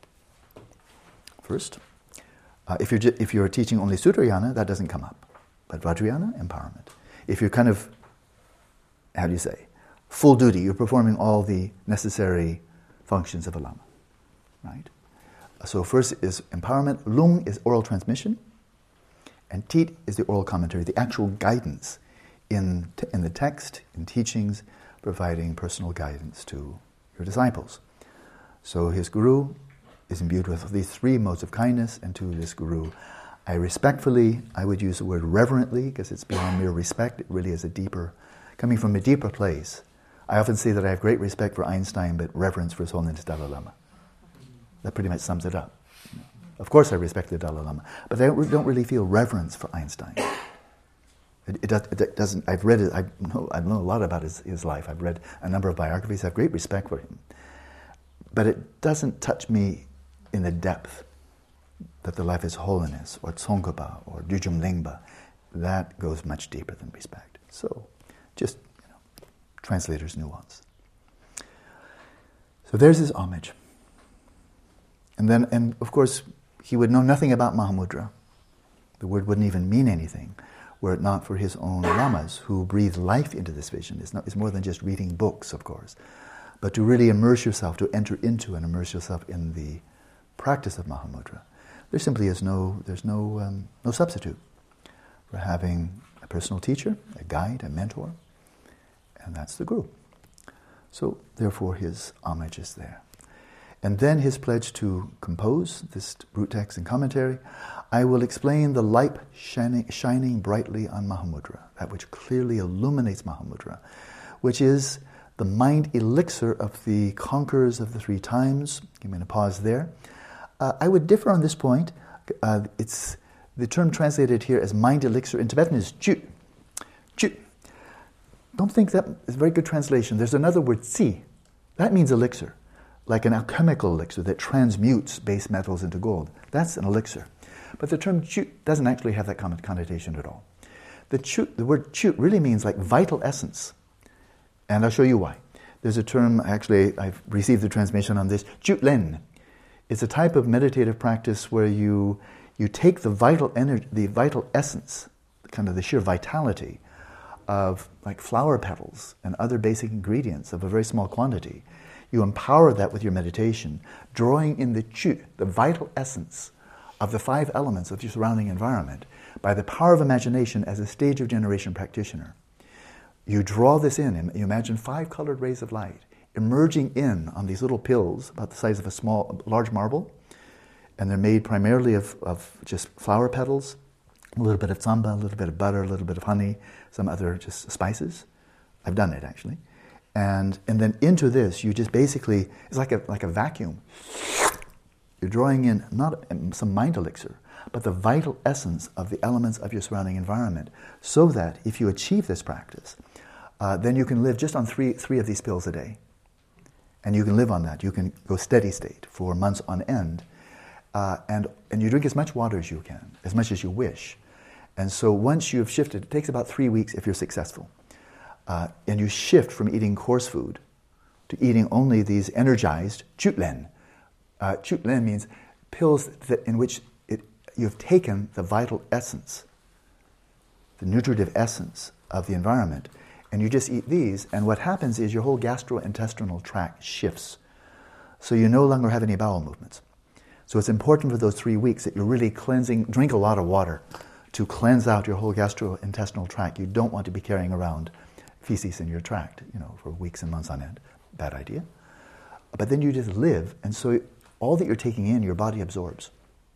first. Uh, if, you're ju- if you're teaching only Sutrayana, that doesn't come up. But Vajrayana, empowerment. If you're kind of, how do you say, full duty, you're performing all the necessary functions of a Lama, right? So first is empowerment, Lung is oral transmission, and Tit is the oral commentary, the actual guidance in t- in the text, in teachings, providing personal guidance to your disciples. So his Guru is imbued with these three modes of kindness, and to this Guru, I respectfully, I would use the word reverently, because it's beyond mere respect, it really is a deeper, coming from a deeper place. I often say that I have great respect for Einstein, but reverence for His Holiness Dalai Lama. That pretty much sums it up. Of course I respect the Dalai Lama, but I don't really feel reverence for Einstein. It, it, does, it doesn't, I've read it, I know, I know a lot about his, his life. I've read a number of biographies, I have great respect for him. but it doesn't touch me in the depth that the life is holiness, or Tsongkhapa, or Dujum Lingpa. That goes much deeper than respect. So, just, you know, translator's nuance. So there's his homage. And then, and of course, he would know nothing about Mahamudra. The word wouldn't even mean anything were it not for his own lamas who breathe life into this vision. It's, not, it's more than just reading books, of course, but to really immerse yourself, to enter into and immerse yourself in the practice of Mahamudra. There simply is no, there's no, um, no substitute for having a personal teacher, a guide, a mentor, and that's the Guru. So, therefore, his homage is there. And then his pledge to compose this root text and commentary. I will explain the light shining, shining brightly on Mahamudra, that which clearly illuminates Mahamudra, which is the mind elixir of the conquerors of the three times. I'm going to pause there. Uh, I would differ on this point. Uh, it's the term translated here as mind elixir in Tibetan is jut. Jut. Don't think that is a very good translation. There's another word, tsi. That means elixir, like an alchemical elixir that transmutes base metals into gold. That's an elixir. But the term chut doesn't actually have that connotation at all. The, chut, the word chut really means like vital essence. And I'll show you why. There's a term, actually, I've received the transmission on this, chut len. It's a type of meditative practice where you you take the vital energy, the vital essence, kind of the sheer vitality of like flower petals and other basic ingredients of a very small quantity. You empower that with your meditation, drawing in the chut, the vital essence of the five elements of your surrounding environment, by the power of imagination as a stage of generation practitioner. You draw this in, and you imagine five colored rays of light emerging in on these little pills about the size of a small, large marble, and they're made primarily of, of just flower petals, a little bit of tsamba, a little bit of butter, a little bit of honey, some other just spices. I've done it actually. And and then into this, you just basically, it's like a like a vacuum. You're drawing in not some mind elixir, but the vital essence of the elements of your surrounding environment, so that if you achieve this practice, uh, then you can live just on three three of these pills a day. And you can live on that. You can go steady state for months on end. Uh, and, and you drink as much water as you can, as much as you wish. And so once you've shifted, it takes about three weeks if you're successful. Uh, and you shift from eating coarse food to eating only these energized chutlen. Uh, chutlen means pills that in which it, you've taken the vital essence, the nutritive essence of the environment, and you just eat these, and what happens is your whole gastrointestinal tract shifts. So you no longer have any bowel movements. So it's important for those three weeks that you're really cleansing, drink a lot of water to cleanse out your whole gastrointestinal tract. You don't want to be carrying around feces in your tract, you know, for weeks and months on end. Bad idea. But then you just live, and so all that you're taking in, your body absorbs.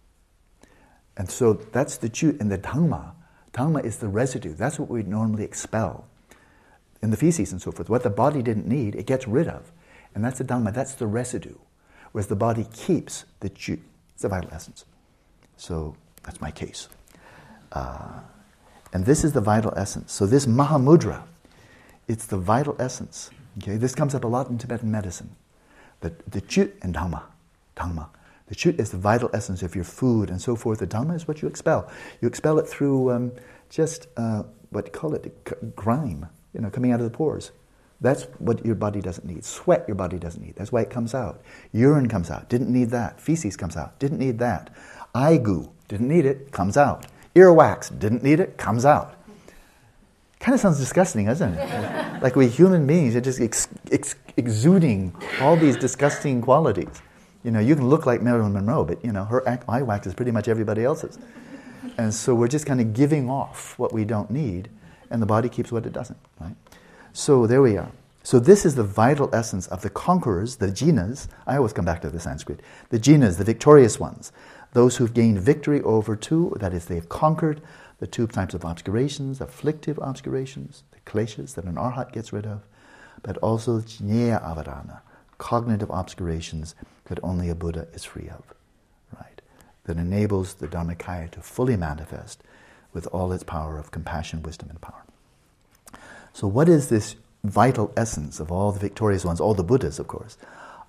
And so that's the chut and the dhangma. Dhangma is the residue. That's what we normally expel in the feces and so forth. What the body didn't need, it gets rid of. And that's the dhangma, that's the residue. Whereas the body keeps the chut. It's the vital essence. So that's my case. Uh, and this is the vital essence. So this Mahamudra, it's the vital essence. Okay, this comes up a lot in Tibetan medicine. The, the chut and dhangma. Dhangma. The chut is the vital essence of your food and so forth. The dhangma is what you expel. You expel it through um, just, uh, what do you call it, grime, you know, coming out of the pores. That's what your body doesn't need. Sweat your body doesn't need. That's why it comes out. Urine comes out. Didn't need that. Feces comes out. Didn't need that. Eye goo. Didn't need it. Comes out. Earwax. Didn't need it. Comes out. Kind of sounds disgusting, doesn't it? Like we human beings are just ex- ex- exuding all these disgusting qualities. You know, you can look like Marilyn Monroe, but, you know, her eye wax is pretty much everybody else's. And so we're just kind of giving off what we don't need, and the body keeps what it doesn't, right? So there we are. So this is the vital essence of the conquerors, the jinas. I always come back to the Sanskrit. The jinas, the victorious ones. Those who've gained victory over two, that is, they've conquered the two types of obscurations, afflictive obscurations, the kleshas that an arhat gets rid of, but also jnaya avarana, cognitive obscurations that only a Buddha is free of, right? That enables the Dharmakaya to fully manifest with all its power of compassion, wisdom, and power. So what is this vital essence of all the victorious ones, all the Buddhas, of course?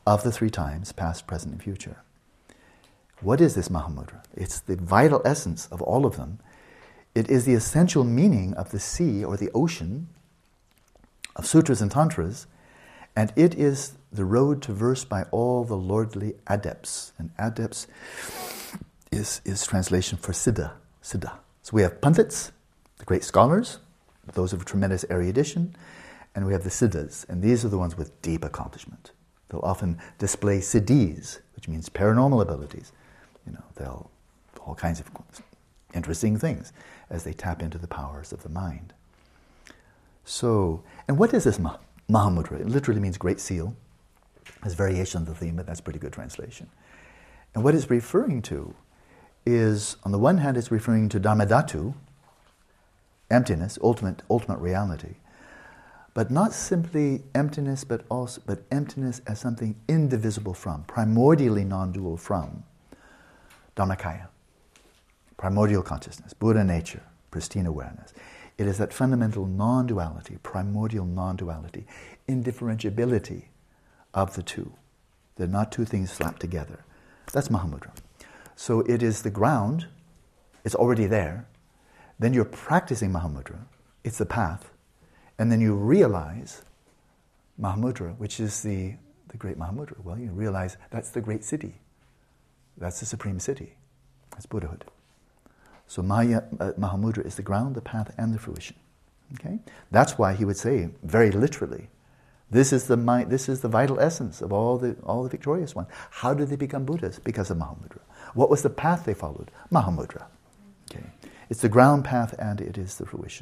of the three times, past, present, and future. What is this Mahamudra? It's the vital essence of all of them. It is the essential meaning of the sea or the ocean of sutras and tantras, and it is the road traversed by all the lordly adepts. And adepts is, is translation for siddha, siddha. So we have pandits, the great scholars, those of tremendous erudition, and we have the siddhas, and these are the ones with deep accomplishment. They'll often display siddhis, which means paranormal abilities. You know, they'll all kinds of interesting things as they tap into the powers of the mind. So, and what is this Mah- Mahamudra? It literally means great seal. There's variation on the theme, but that's a pretty good translation. And what it's referring to is, on the one hand, it's referring to Dharmadhatu, emptiness, ultimate ultimate reality, but not simply emptiness, but also but emptiness as something indivisible from, primordially non-dual from Dharmakaya, primordial consciousness, Buddha nature, pristine awareness. It is that fundamental non-duality, primordial non-duality, indifferentiability of the two. They're not two things slapped together. That's Mahamudra. So it is the ground, it's already there. Then you're practicing Mahamudra, it's the path, and then you realize Mahamudra, which is the, the great Mahamudra. Well, you realize that's the great city. That's the supreme city. That's Buddhahood. So Maya, uh, Mahamudra is the ground, the path, and the fruition. Okay, that's why he would say, very literally, this is the my, this is the vital essence of all the all the victorious ones. How did they become Buddhas? Because of Mahamudra. What was the path they followed? Mahamudra. Okay, it's the ground path, and it is the fruition.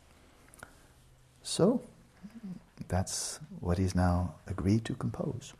So that's what he's now agreed to compose.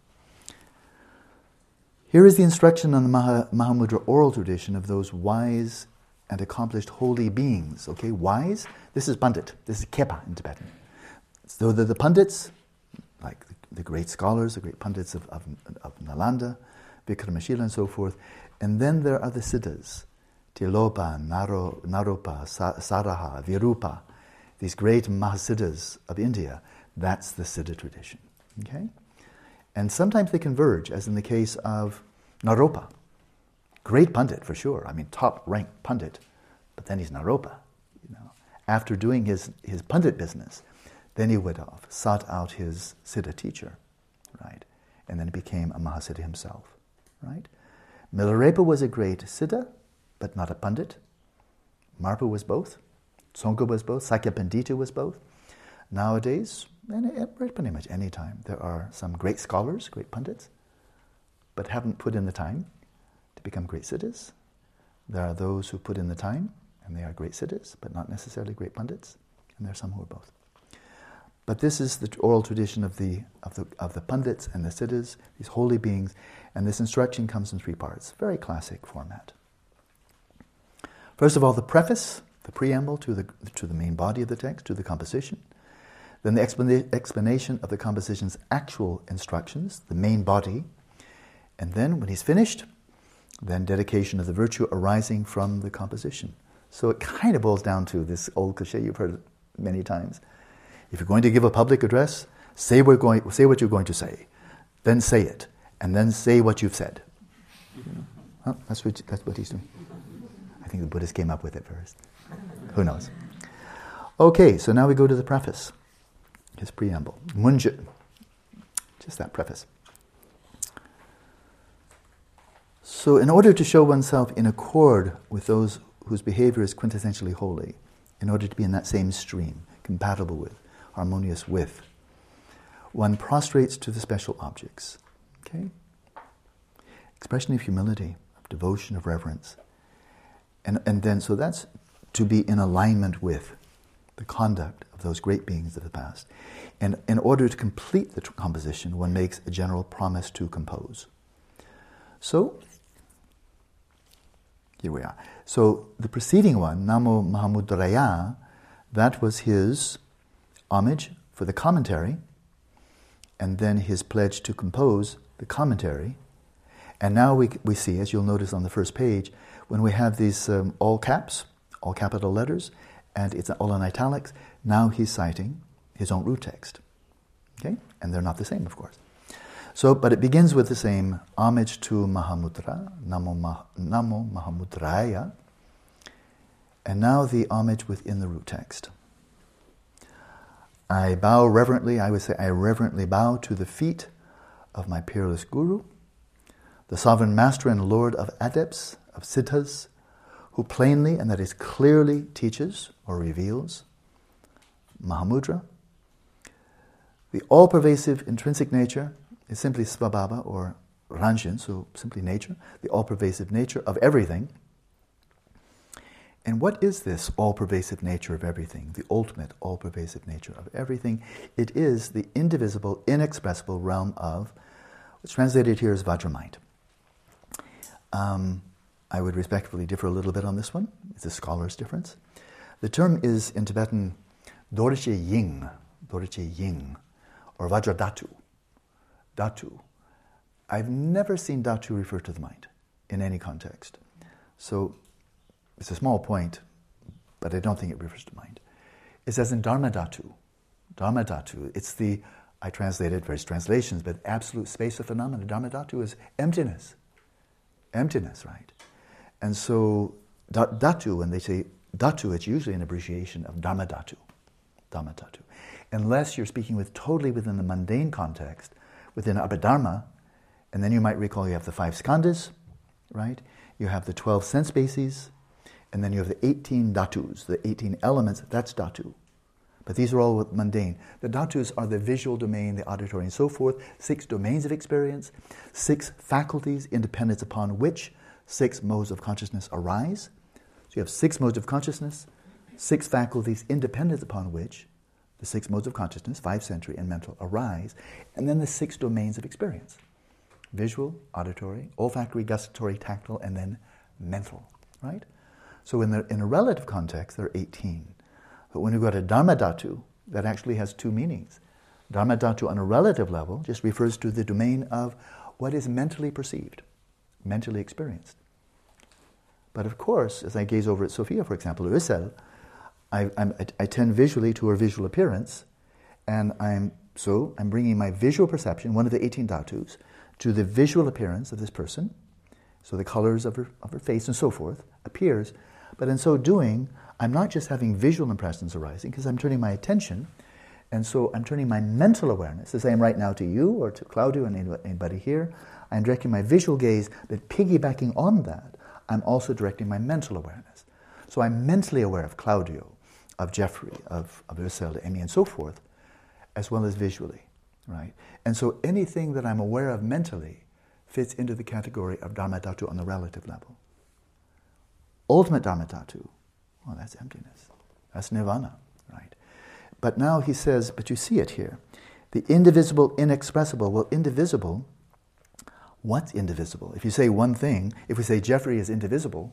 Here is the instruction on the Maha, Mahamudra oral tradition of those wise and accomplished holy beings. Okay, wise, this is Pandit, this is Kepa in Tibetan. So they're the Pandits, like the, the great scholars, the great Pandits of, of, of Nalanda, Vikramashila and so forth. And then there are the Siddhas, Tilopa, Naro, Naropa, Sa, Saraha, Virupa, these great Mahasiddhas of India. That's the Siddha tradition. Okay? And sometimes they converge, as in the case of Naropa. Great Pandit, for sure. I mean, top-ranked Pandit. But then he's Naropa. You know, after doing his, his Pandit business, then he went off, sought out his Siddha teacher, right? And then became a Mahasiddha himself, right? Milarepa was a great Siddha, but not a Pandit. Marpa was both. Tsongkhapa was both. Sakya Pandita was both. Nowadays, and pretty much any time, there are some great scholars, great Pandits, but haven't put in the time to become great Siddhas. There are those who put in the time, and they are great Siddhas, but not necessarily great Pandits. And there are some who are both. But this is the oral tradition of the of the of the Pandits and the Siddhas, these holy beings, and this instruction comes in three parts. Very classic format. First of all, the preface, the preamble to the to the main body of the text, to the composition. Then the explana- explanation of the composition's actual instructions, the main body. And then, when he's finished, then dedication of the virtue arising from the composition. So it kind of boils down to this old cliche you've heard many times. If you're going to give a public address, say, we're going, say what you're going to say. Then say it. And then say what you've said. Well, that's what, that's what he's doing. I think the Buddhists came up with it first. Who knows? Okay, so now we go to the preface. His preamble. Munjit. Just that preface. So in order to show oneself in accord with those whose behavior is quintessentially holy, in order to be in that same stream, compatible with, harmonious with, one prostrates to the special objects. Okay? Expression of humility, of devotion, of reverence. And, and then, so that's to be in alignment with the conduct of those great beings of the past. And in order to complete the composition, one makes a general promise to compose. So, here we are. So the preceding one, Namo Mahamudraya, that was his homage for the commentary, and then his pledge to compose the commentary. And now we we see, as you'll notice on the first page, when we have these um, all caps, all capital letters, and it's all in italics, now he's citing his own root text. Okay? And they're not the same, of course. So, but it begins with the same homage to Mahamudra, Namo, Ma, Namo Mahamudraya, and now the homage within the root text. I bow reverently, I would say, I reverently bow to the feet of my peerless Guru, the sovereign master and lord of adepts, of siddhas, who plainly, and that is clearly, teaches or reveals Mahamudra. The all-pervasive intrinsic nature is simply svabhava or ranjan, so simply nature, the all-pervasive nature of everything. And what is this all-pervasive nature of everything, the ultimate all-pervasive nature of everything? It is the indivisible, inexpressible realm of, what's translated here as Vajra-mind. Um, I would respectfully differ a little bit on this one. It's a scholar's difference. The term is, in Tibetan, Dorje Ying, Dorje Ying, or Vajra Dhatu. Dhatu. I've never seen Dhatu refer to the mind in any context. So it's a small point, but I don't think it refers to mind. It says in Dharma Dhatu. Dharma Dhatu. It's the, I translated various translations, but absolute space of phenomena. Dharma Dhatu is emptiness. Emptiness, right? And so Dhatu, when they say Dhatu, it's usually an abbreviation of Dharma Dhatu. Dharma Dhatu. Unless you're speaking with totally within the mundane context, within Abhidharma, and then you might recall you have the five skandhas, right? You have the twelve sense bases, and then you have the eighteen dhatus, the eighteen elements, that's dhatu. But these are all mundane. The dhatus are the visual domain, the auditory, and so forth, six domains of experience, six faculties, independence upon which six modes of consciousness arise. So you have six modes of consciousness, six faculties, independence upon which the six modes of consciousness, five sensory and mental, arise, and then the six domains of experience. Visual, auditory, olfactory, gustatory, tactile, and then mental, right? So in, the, in a relative context, there are eighteen. But when you go to Dharma Dhatu, that actually has two meanings. Dharma Dhatu on a relative level just refers to the domain of what is mentally perceived, mentally experienced. But of course, as I gaze over at Sophia, for example, or Ussel, I, I'm, I tend visually to her visual appearance, and I'm so I'm bringing my visual perception, one of the eighteen dhatus, to the visual appearance of this person. So the colors of her of her face and so forth appears, but in so doing, I'm not just having visual impressions arising, because I'm turning my attention, and so I'm turning my mental awareness, as I am right now to you or to Claudio and anybody here. I'm directing my visual gaze, but piggybacking on that, I'm also directing my mental awareness. So I'm mentally aware of Claudio, of Jeffrey, of, of Ursula, Amy, and so forth, as well as visually, right? And so anything that I'm aware of mentally fits into the category of Dharma Dhatu on the relative level. Ultimate Dharma Dhatu, well, that's emptiness. That's nirvana, right? But now he says, but you see it here, the indivisible, inexpressible. Well, indivisible, what's indivisible? If you say one thing, if we say Jeffrey is indivisible,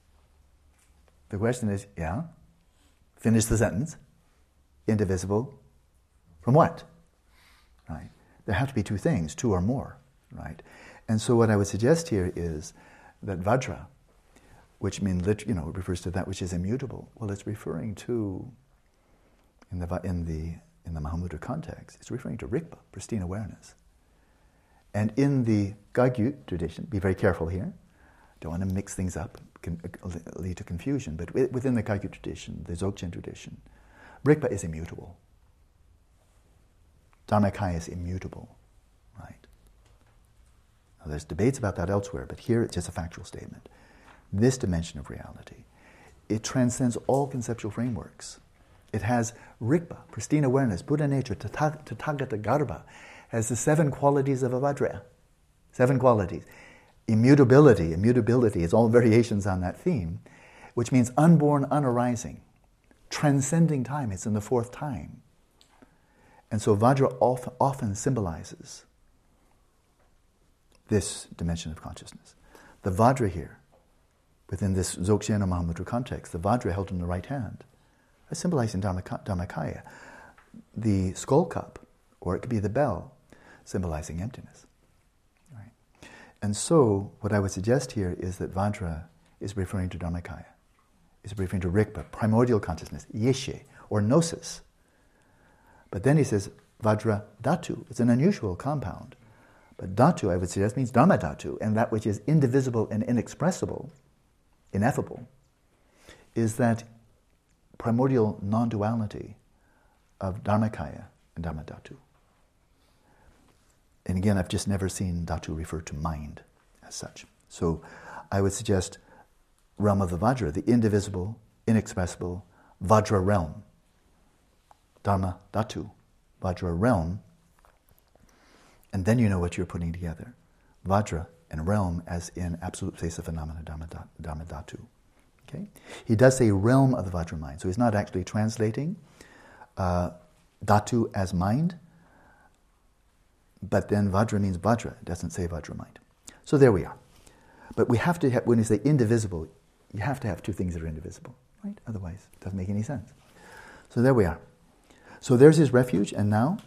the question is, yeah, finish the sentence. Indivisible from what? Right? There have to be two things, two or more, right? And so what I would suggest here is that Vajra, which means, you know, refers to that which is immutable. Well, it's referring to, in the in the in the Mahamudra context, it's referring to Rigpa, pristine awareness. And in the Gagyut tradition, be very careful here. Don't want to mix things up, can lead to confusion. But within the Gagyut tradition, the Dzogchen tradition, Rigpa is immutable. Dharmakaya is immutable, right? Now, there's debates about that elsewhere, but here it's just a factual statement. This dimension of reality, it transcends all conceptual frameworks. It has Rigpa, pristine awareness, Buddha nature, Tathagata Garbha, has the seven qualities of a Vajra. Seven qualities. Immutability, immutability is all variations on that theme, which means unborn, unarising, transcending time. It's in the fourth time. And so Vajra often symbolizes this dimension of consciousness. The Vajra here, within this Dzogchen or Mahamudra context, the Vajra held in the right hand, is symbolizing Dharmakaya. The skull cup, or it could be the bell, symbolizing emptiness. Right? And so, what I would suggest here is that Vajra is referring to Dharmakaya. It's referring to Rigpa, primordial consciousness, Yeshe, or Gnosis. But then he says, Vajra Dhatu. It's an unusual compound. But Dhatu, I would suggest, means Dharma Dhatu, and that which is indivisible and inexpressible, ineffable, is that primordial non-duality of Dharmakaya and Dharma Dhatu. And again, I've just never seen Dhatu referred to mind as such. So I would suggest realm of the Vajra, the indivisible, inexpressible Vajra realm. Dharma Dhatu, Vajra realm. And then you know what you're putting together. Vajra and realm as in absolute place of phenomena, Dharma, Dharma Dhatu. Okay? He does say realm of the Vajra mind, so he's not actually translating uh, Dhatu as mind, but then Vajra means Vajra. It doesn't say Vajra mind. So there we are. But we have to have, when you say indivisible, you have to have two things that are indivisible, right? Otherwise, it doesn't make any sense. So there we are. So there's his refuge, and now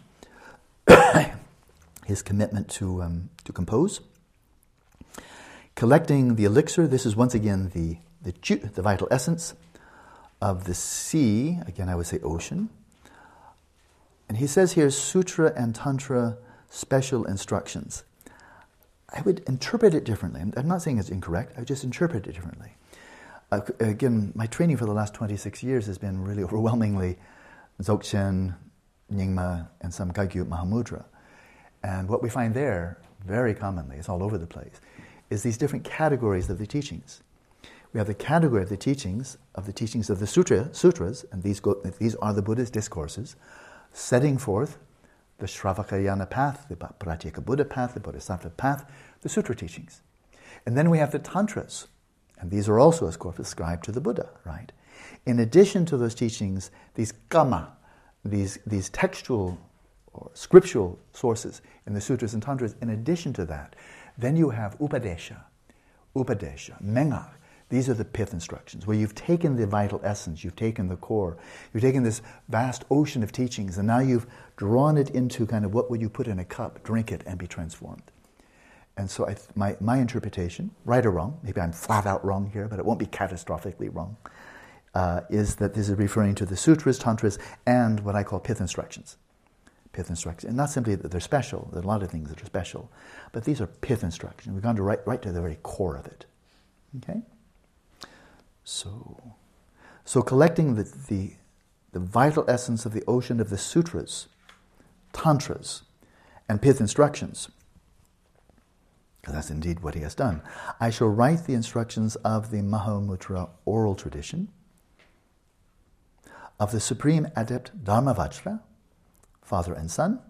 his commitment to um, to compose. Collecting the elixir, this is once again the, the, the vital essence of the sea, again I would say ocean. And he says here, Sutra and Tantra special instructions. I would interpret it differently. I'm not saying it's incorrect, I would just interpret it differently. Uh, again, my training for the last twenty-six years has been really overwhelmingly Dzogchen, Nyingma, and some Kagyu Mahamudra. And what we find there, very commonly, it's all over the place, is these different categories of the teachings. We have the category of the teachings, of the teachings of the sutra, sutras, and these, go, these are the Buddha's discourses, setting forth the Shravakayana path, the Pratyeka Buddha path, the Bodhisattva path, the sutra teachings. And then we have the tantras, and these are also ascribed to the Buddha, right? In addition to those teachings, these kama, these, these textual or scriptural sources in the sutras and tantras, in addition to that, then you have upadesha, upadesha, mengar. These are the pith instructions, where you've taken the vital essence, you've taken the core, you've taken this vast ocean of teachings, and now you've drawn it into kind of what would you put in a cup, drink it, and be transformed. And so I th- my, my interpretation, right or wrong, maybe I'm flat out wrong here, but it won't be catastrophically wrong, uh, is that this is referring to the sutras, tantras, and what I call pith instructions. Pith instructions. And not simply that they're special, there are a lot of things that are special, but these are pith instructions. We've gone to right, right to the very core of it. Okay? So, so collecting the, the, the vital essence of the ocean of the sutras, tantras, and pith instructions, because that's indeed what he has done, I shall write the instructions of the Mahamudra oral tradition, of the supreme adept Dharmavajra, father and son,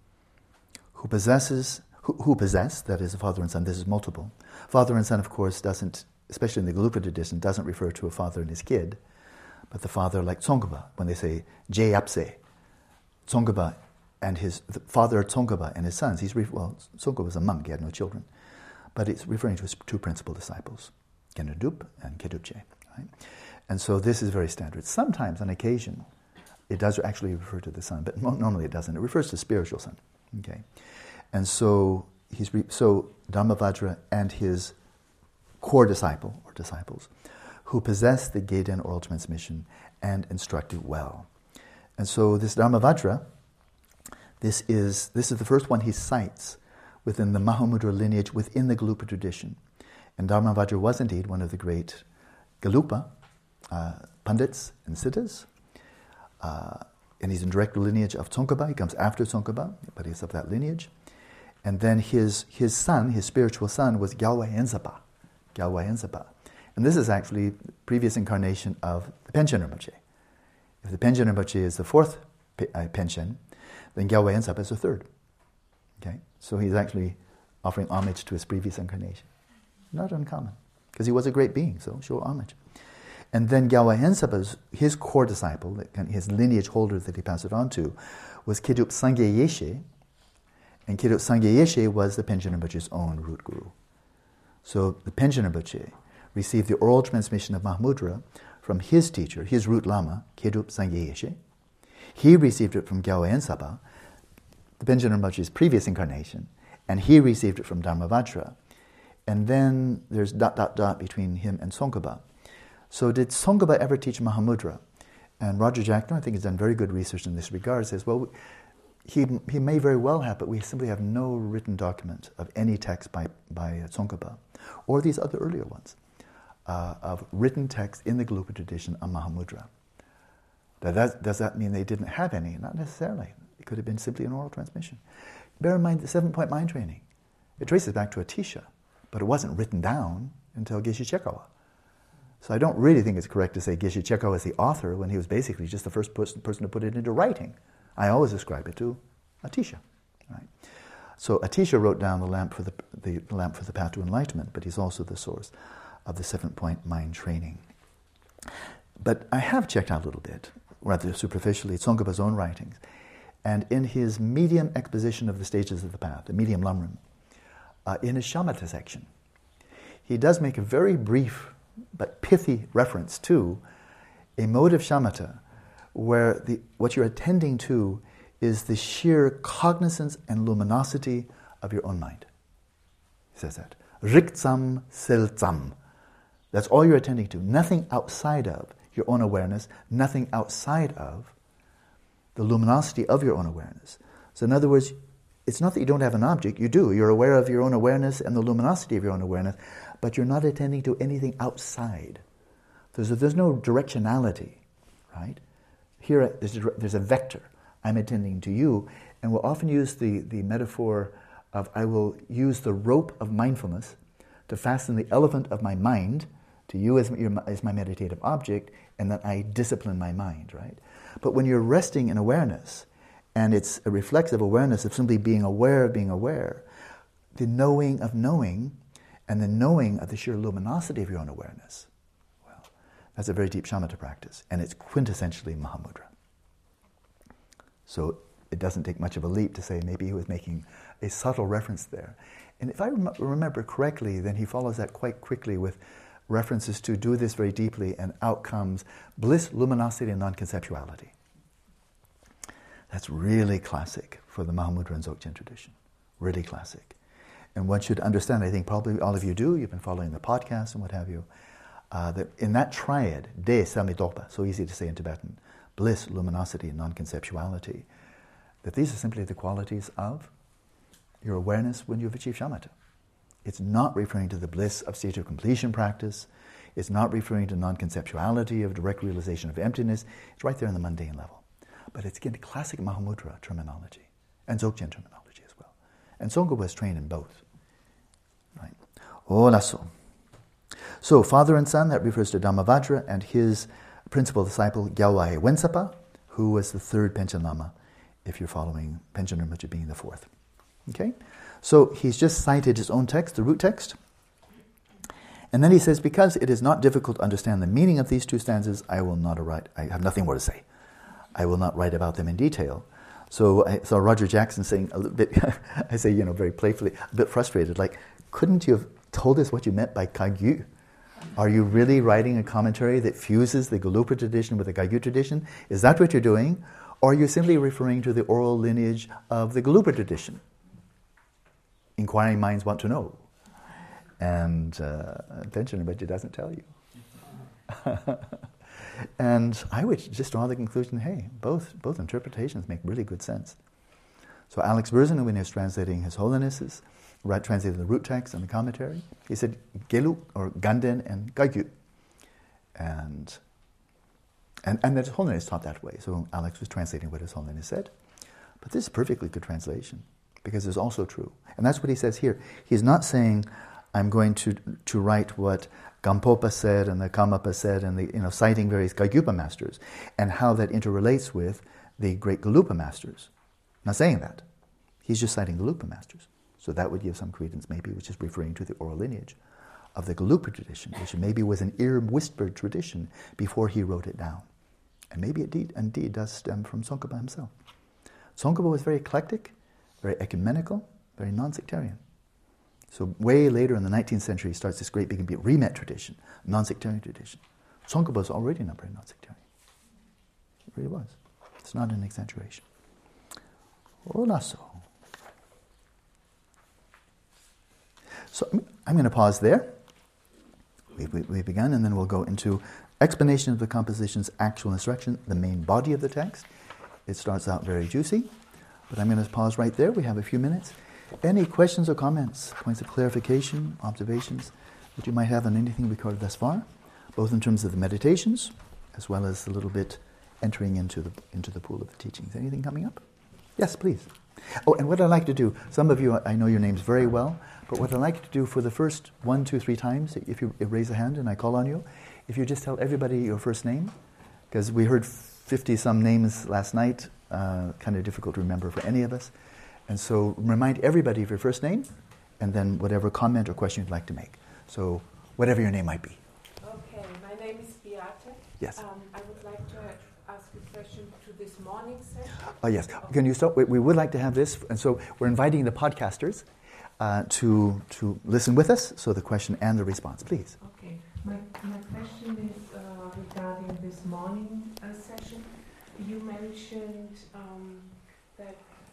who possesses, who, who possess, that is, a father and son, this is multiple. Father and son, of course, doesn't, especially in the Gelugpa tradition, doesn't refer to a father and his kid, but the father like Tsongkhapa, when they say Jeyapse, Tsongkhapa and his, the father Tsongkhapa and his sons, he's, re- well, Tsongkhapa was a monk, he had no children, but it's referring to his two principal disciples, Gendup and Kedupche, right? And so this is very standard. Sometimes, on occasion, it does actually refer to the son, but normally it doesn't. It refers to spiritual son, okay? And so, he's re- so Dharmavajra and his core disciple, or disciples, who possess the Geiden oral transmission and instructed well. And so this Dharmavajra, this is this is the first one he cites within the Mahamudra lineage within the Gelugpa tradition. And Dharmavajra was indeed one of the great Gelugpa uh, Pandits and Siddhas. Uh, and he's in direct lineage of Tsongkhapa. He comes after Tsongkhapa, but he's of that lineage. And then his his son, his spiritual son, was Gyalwai Enzapa. Gyalwai Enzapa. And this is actually the previous incarnation of the Panchen Rinpoche. If the Panchen Rinpoche is the fourth uh, Panchen, then Gyalwai Enzapa is the third. Okay? So he's actually offering homage to his previous incarnation. Not uncommon, because he was a great being, so show homage. And then Gyalwai Ensapa's, his core disciple, his lineage holder that he passed it on to, was Kedup Sangye Yeshe, and Kedup Sangye Yeshe was the Panchen Rinpoche's own root guru. So the Panchen Rinpoche received the oral transmission of Mahamudra from his teacher, his root lama, Kedup Sangye Yeshe. He received it from Gyalwai Ensapa, the Panchen Rinpoche's previous incarnation, and he received it from Dharmavajra. And then there's dot, dot, dot between him and Tsongkhapa. So did Tsongkhapa ever teach Mahamudra? And Roger Jackner, I think, has done very good research in this regard, says, well, he he may very well have, but we simply have no written document of any text by, by Tsongkhapa, or these other earlier ones, uh, of written text in the Gelugpa tradition on Mahamudra. Now that, does that mean they didn't have any? Not necessarily. It could have been simply an oral transmission. Bear in mind the seven-point mind training. It traces back to Atisha, but it wasn't written down until Geshe Chekawa. So I don't really think it's correct to say Geshe Chekawa is the author when he was basically just the first person, person to put it into writing. I always ascribe it to Atisha. Right? So Atisha wrote down the lamp for the, the, the lamp for the path to enlightenment, but he's also the source of the seven-point mind training. But I have checked out a little bit, rather superficially, Tsongkhapa's own writings. And in his medium exposition of the stages of the path, the medium Lamrim, uh, in his Shamatha section, he does make a very brief but pithy reference to a mode of shamatha where the, what you're attending to is the sheer cognizance and luminosity of your own mind. He says that. Riktsam siltsam. That's all you're attending to. Nothing outside of your own awareness, nothing outside of the luminosity of your own awareness. So in other words, it's not that you don't have an object, you do. You're aware of your own awareness and the luminosity of your own awareness, but you're not attending to anything outside. There's, a, there's no directionality, right? Here, there's a, there's a vector. I'm attending to you, and we'll often use the, the metaphor of I will use the rope of mindfulness to fasten the elephant of my mind to you as, your, as my meditative object, and that I discipline my mind, right? But when you're resting in awareness, and it's a reflexive awareness of simply being aware of being aware, the knowing of knowing, and the knowing of the sheer luminosity of your own awareness, well, that's a very deep shamatha practice, and it's quintessentially Mahamudra. So it doesn't take much of a leap to say maybe he was making a subtle reference there. And if I rem- remember correctly, then he follows that quite quickly with references to do this very deeply, and out comes bliss, luminosity, and non-conceptuality. That's really classic for the Mahamudra and Dzogchen tradition. Really classic. And one should understand, I think probably all of you do, you've been following the podcast and what have you, uh, that in that triad, de samidokpa, so easy to say in Tibetan, bliss, luminosity, and non-conceptuality, that these are simply the qualities of your awareness when you've achieved shamatha. It's not referring to the bliss of state of completion practice. It's not referring to non-conceptuality of direct realization of emptiness. It's right there in the mundane level. But it's again classic Mahamudra terminology and Dzogchen terminology as well. And Tsongkhapa was trained in both. Right? Olaso. So father and son, that refers to Dhammavajra and his principal disciple Gyalwai Wensapa, who was the third Panchen Lama, if you're following Panchen Rinpoche being the fourth. Okay? So he's just cited his own text, the root text. And then he says, because it is not difficult to understand the meaning of these two stanzas, I will not write, I have nothing more to say. I will not write about them in detail. So I saw Roger Jackson saying a little bit, I say, you know, very playfully, a bit frustrated, like, couldn't you have told us what you meant by Kagyu? Are you really writing a commentary that fuses the Gelugpa tradition with the Kagyu tradition? Is that what you're doing? Or are you simply referring to the oral lineage of the Gelugpa tradition? Inquiring minds want to know. And uh, Panchen Rinpoche doesn't tell you. And I would just draw the conclusion, hey, both both interpretations make really good sense. So Alex Berzin, when he was translating His Holiness's, right, translated the root text and the commentary, he said Gelu, or Ganden, and Kagyu. And, and, and that His Holiness taught that way. So Alex was translating what His Holiness said. But this is a perfectly good translation, because it's also true. And that's what he says here. He's not saying, I'm going to to write what Gampopa said and the Kamapa said, and the, you know, citing various Kagyupa masters and how that interrelates with the great Gelugpa masters. Not saying that. He's just citing Gelugpa masters. So that would give some credence maybe, which is referring to the oral lineage of the Gelugpa tradition, which maybe was an ear-whispered tradition before he wrote it down. And maybe it indeed, indeed does stem from Tsongkhapa himself. Tsongkhapa was very eclectic, very ecumenical, very non-sectarian. So way later in the nineteenth century, he starts this great big remet tradition, non-sectarian tradition. Tsongkhapa was already not very non-sectarian. It really was. It's not an exaggeration. Olaso. So I'm going to pause there. We've, we, we've begun, and then we'll go into explanation of the composition's actual instruction, the main body of the text. It starts out very juicy. But I'm going to pause right there. We have a few minutes. Any questions or comments, points of clarification, observations that you might have on anything recorded thus far, both in terms of the meditations as well as a little bit entering into the into the pool of the teachings. Anything coming up? Yes, please. Oh, and what I'd like to do, some of you, I know your names very well, but what I'd like to do for the first one, two, three times, if you raise a hand and I call on you, if you just tell everybody your first name, because we heard fifty-some names last night, uh, kind of difficult to remember for any of us. And so remind everybody of your first name, and then whatever comment or question you'd like to make. So whatever your name might be. Okay, my name is Beate. Yes. Um, I would like to ask a question to this morning session. Oh, yes. Can you stop? We, we would like to have this, and so we're inviting the podcasters uh, to to listen with us, so the question and the response, please. Okay. My, my question is uh, regarding this morning uh, session. You mentioned um, that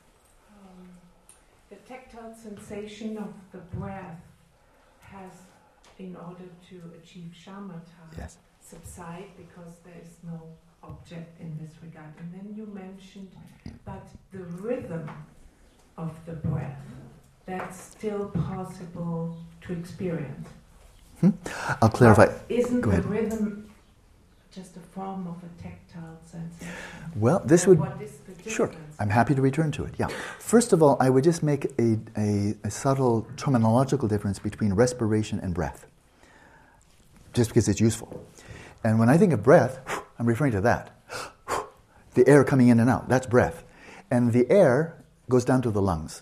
um, the tactile sensation of the breath has, in order to achieve shamatha, Yes. subside because there is no object in this regard. And then you mentioned that the rhythm of the breath, that's still possible to experience. Hmm? I'll clarify. But isn't Go the ahead. rhythm just a form of a tactile sensation? Well, this Or would... what is the difference? Sure, I'm happy to return to it, yeah. First of all, I would just make a, a, a subtle terminological difference between respiration and breath, just because it's useful. And when I think of breath, I'm referring to that. The air coming in and out, that's breath. And the air goes down to the lungs.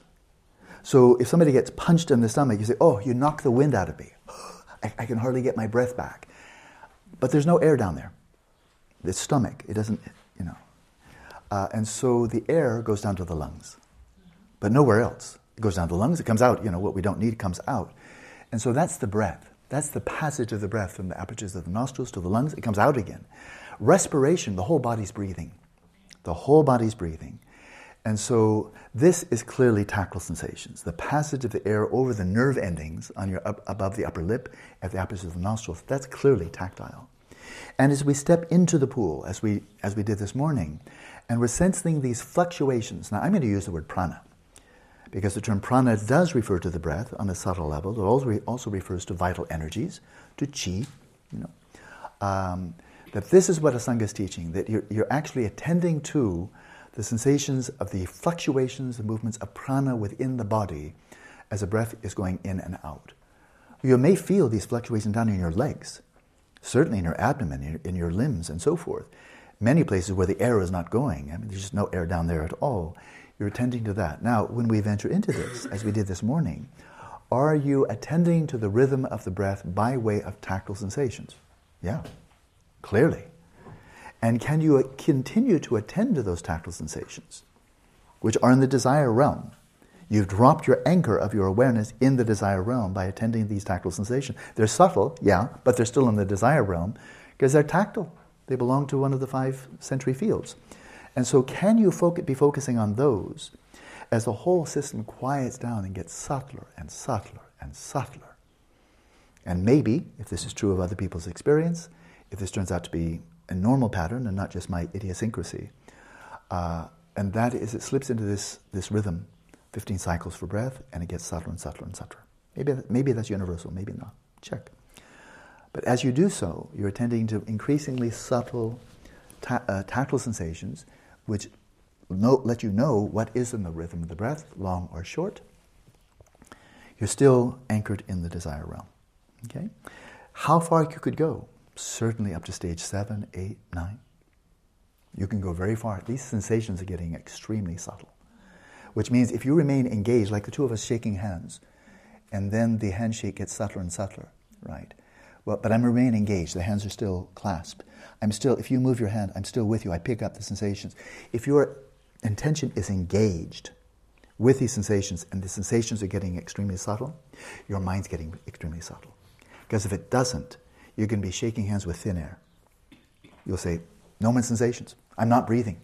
So if somebody gets punched in the stomach, you say, oh, you knocked the wind out of me. I, I can hardly get my breath back. But there's no air down there. The stomach, it doesn't, you know. Uh, and so the air goes down to the lungs, but nowhere else. It goes down to the lungs, it comes out, you know, what we don't need comes out. And so that's the breath. That's the passage of the breath from the apertures of the nostrils to the lungs. It comes out again. Respiration, the whole body's breathing. The whole body's breathing. And so this is clearly tactile sensations. The passage of the air over the nerve endings on your up, above the upper lip at the apertures of the nostrils, that's clearly tactile. And as we step into the pool, as we as we did this morning, and we're sensing these fluctuations. Now I'm going to use the word prana, because the term prana does refer to the breath on a subtle level. It also, also refers to vital energies, to chi, you know. Um, that this is what Asanga is teaching, that you're, you're actually attending to the sensations of the fluctuations, the movements of prana within the body as the breath is going in and out. You may feel these fluctuations down in your legs, certainly in your abdomen, in your, in your limbs and so forth. Many places where the air is not going, I mean, there's just no air down there at all. You're attending to that. Now, when we venture into this, as we did this morning, are you attending to the rhythm of the breath by way of tactile sensations? Yeah, clearly. And can you continue to attend to those tactile sensations, which are in the desire realm? You've dropped your anchor of your awareness in the desire realm by attending these tactile sensations. They're subtle, yeah, but they're still in the desire realm because they're tactile. They belong to one of the five sensory fields. And so can you foc- be focusing on those as the whole system quiets down and gets subtler and subtler and subtler? And maybe, if this is true of other people's experience, if this turns out to be a normal pattern and not just my idiosyncrasy, uh, and that is it slips into this, this rhythm, fifteen cycles for breath, and it gets subtler and subtler and subtler. Maybe, that, maybe that's universal, maybe not. Check. But as you do so, you're attending to increasingly subtle ta- uh, tactile sensations, which know, let you know what is in the rhythm of the breath, long or short. You're still anchored in the desire realm. Okay? How far you could go? Certainly up to stage seven, eight, nine. You can go very far. These sensations are getting extremely subtle. Which means if you remain engaged, like the two of us shaking hands, and then the handshake gets subtler and subtler, right? Well, but I'm remaining engaged. The hands are still clasped. I'm still, if you move your hand, I'm still with you. I pick up the sensations. If your intention is engaged with these sensations, and the sensations are getting extremely subtle, your mind's getting extremely subtle. Because if it doesn't, you're going to be shaking hands with thin air. You'll say, no more sensations. I'm not breathing.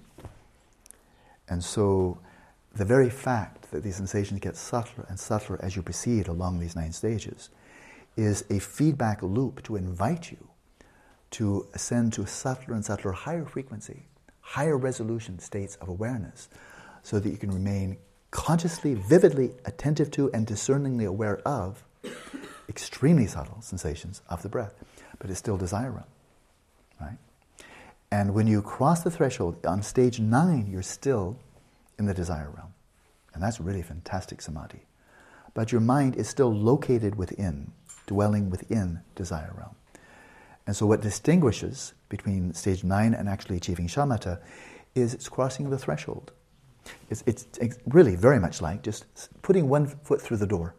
And so the very fact that these sensations get subtler and subtler as you proceed along these nine stages is a feedback loop to invite you to ascend to subtler and subtler, higher frequency, higher resolution states of awareness, so that you can remain consciously, vividly attentive to and discerningly aware of extremely subtle sensations of the breath. But it's still desire realm, right? And when you cross the threshold, on stage nine, you're still in the desire realm. And that's really fantastic samadhi. But your mind is still located within, dwelling within desire realm. And so what distinguishes between stage nine and actually achieving shamatha is it's crossing the threshold. It's, it's, it's really very much like just putting one foot through the door.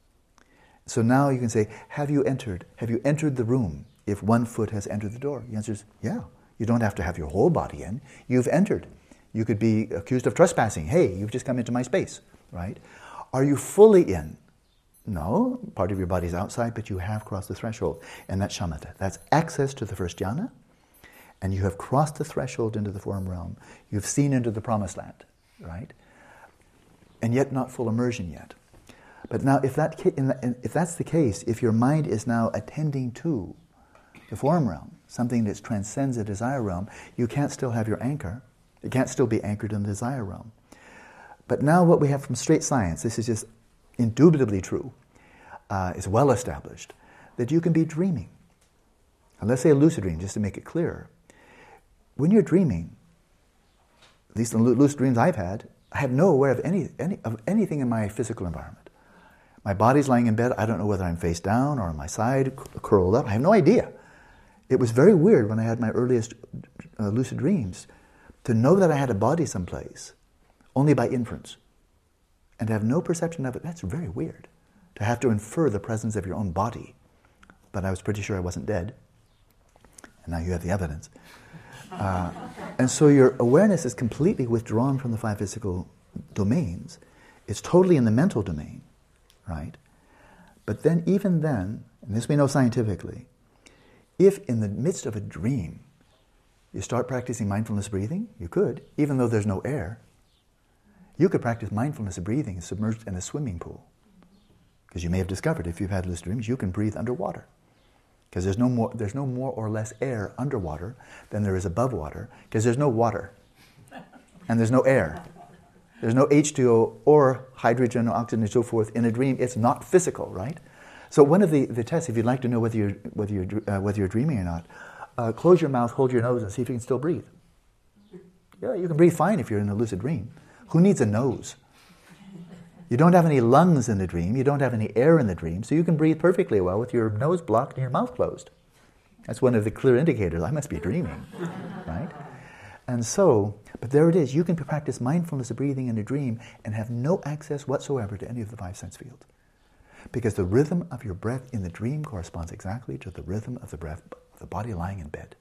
So now you can say, have you entered? Have you entered the room if one foot has entered the door? The answer is, yeah. You don't have to have your whole body in. You've entered. You could be accused of trespassing. Hey, you've just come into my space, right? Are you fully in? No, part of your body's outside, but you have crossed the threshold. And that's shamatha. That's access to the first jhana, and you have crossed the threshold into the form realm. You've seen into the promised land, right? And yet not full immersion yet. But now, if that if that's the case, if your mind is now attending to the form realm, something that transcends the desire realm, you can't still have your anchor. It can't still be anchored in the desire realm. But now what we have from straight science, this is just indubitably true, uh, is well established, that you can be dreaming. And let's say a lucid dream, just to make it clearer. When you're dreaming, at least in lucid dreams I've had, I have no aware of any, any of anything in my physical environment. My body's lying in bed, I don't know whether I'm face down or on my side, curled up, I have no idea. It was very weird when I had my earliest uh, lucid dreams to know that I had a body someplace, only by inference, and to have no perception of it. That's very weird, to have to infer the presence of your own body. But I was pretty sure I wasn't dead, and now you have the evidence. Uh, and so your awareness is completely withdrawn from the five physical domains. It's totally in the mental domain, right? But then, even then, and this we know scientifically, if in the midst of a dream you start practicing mindfulness breathing, you could, even though there's no air, you could practice mindfulness breathing submerged in a swimming pool. Because you may have discovered, if you've had lucid dreams, you can breathe underwater. Because there's no more, there's no more or less air underwater than there is above water, because there's no water, and there's no air. There's no H two O or hydrogen or oxygen and so forth in a dream. It's not physical, right? So one of the, the tests, if you'd like to know whether you're, whether you're, uh, whether you're dreaming or not, uh, close your mouth, hold your nose, and see if you can still breathe. Yeah, you can breathe fine if you're in a lucid dream. Who needs a nose? You don't have any lungs in the dream. You don't have any air in the dream, so you can breathe perfectly well with your nose blocked and your mouth closed. That's one of the clear indicators. I must be dreaming, right? And so, but there it is. You can practice mindfulness of breathing in a dream and have no access whatsoever to any of the five sense fields. Because the rhythm of your breath in the dream corresponds exactly to the rhythm of the breath of the body lying in bed.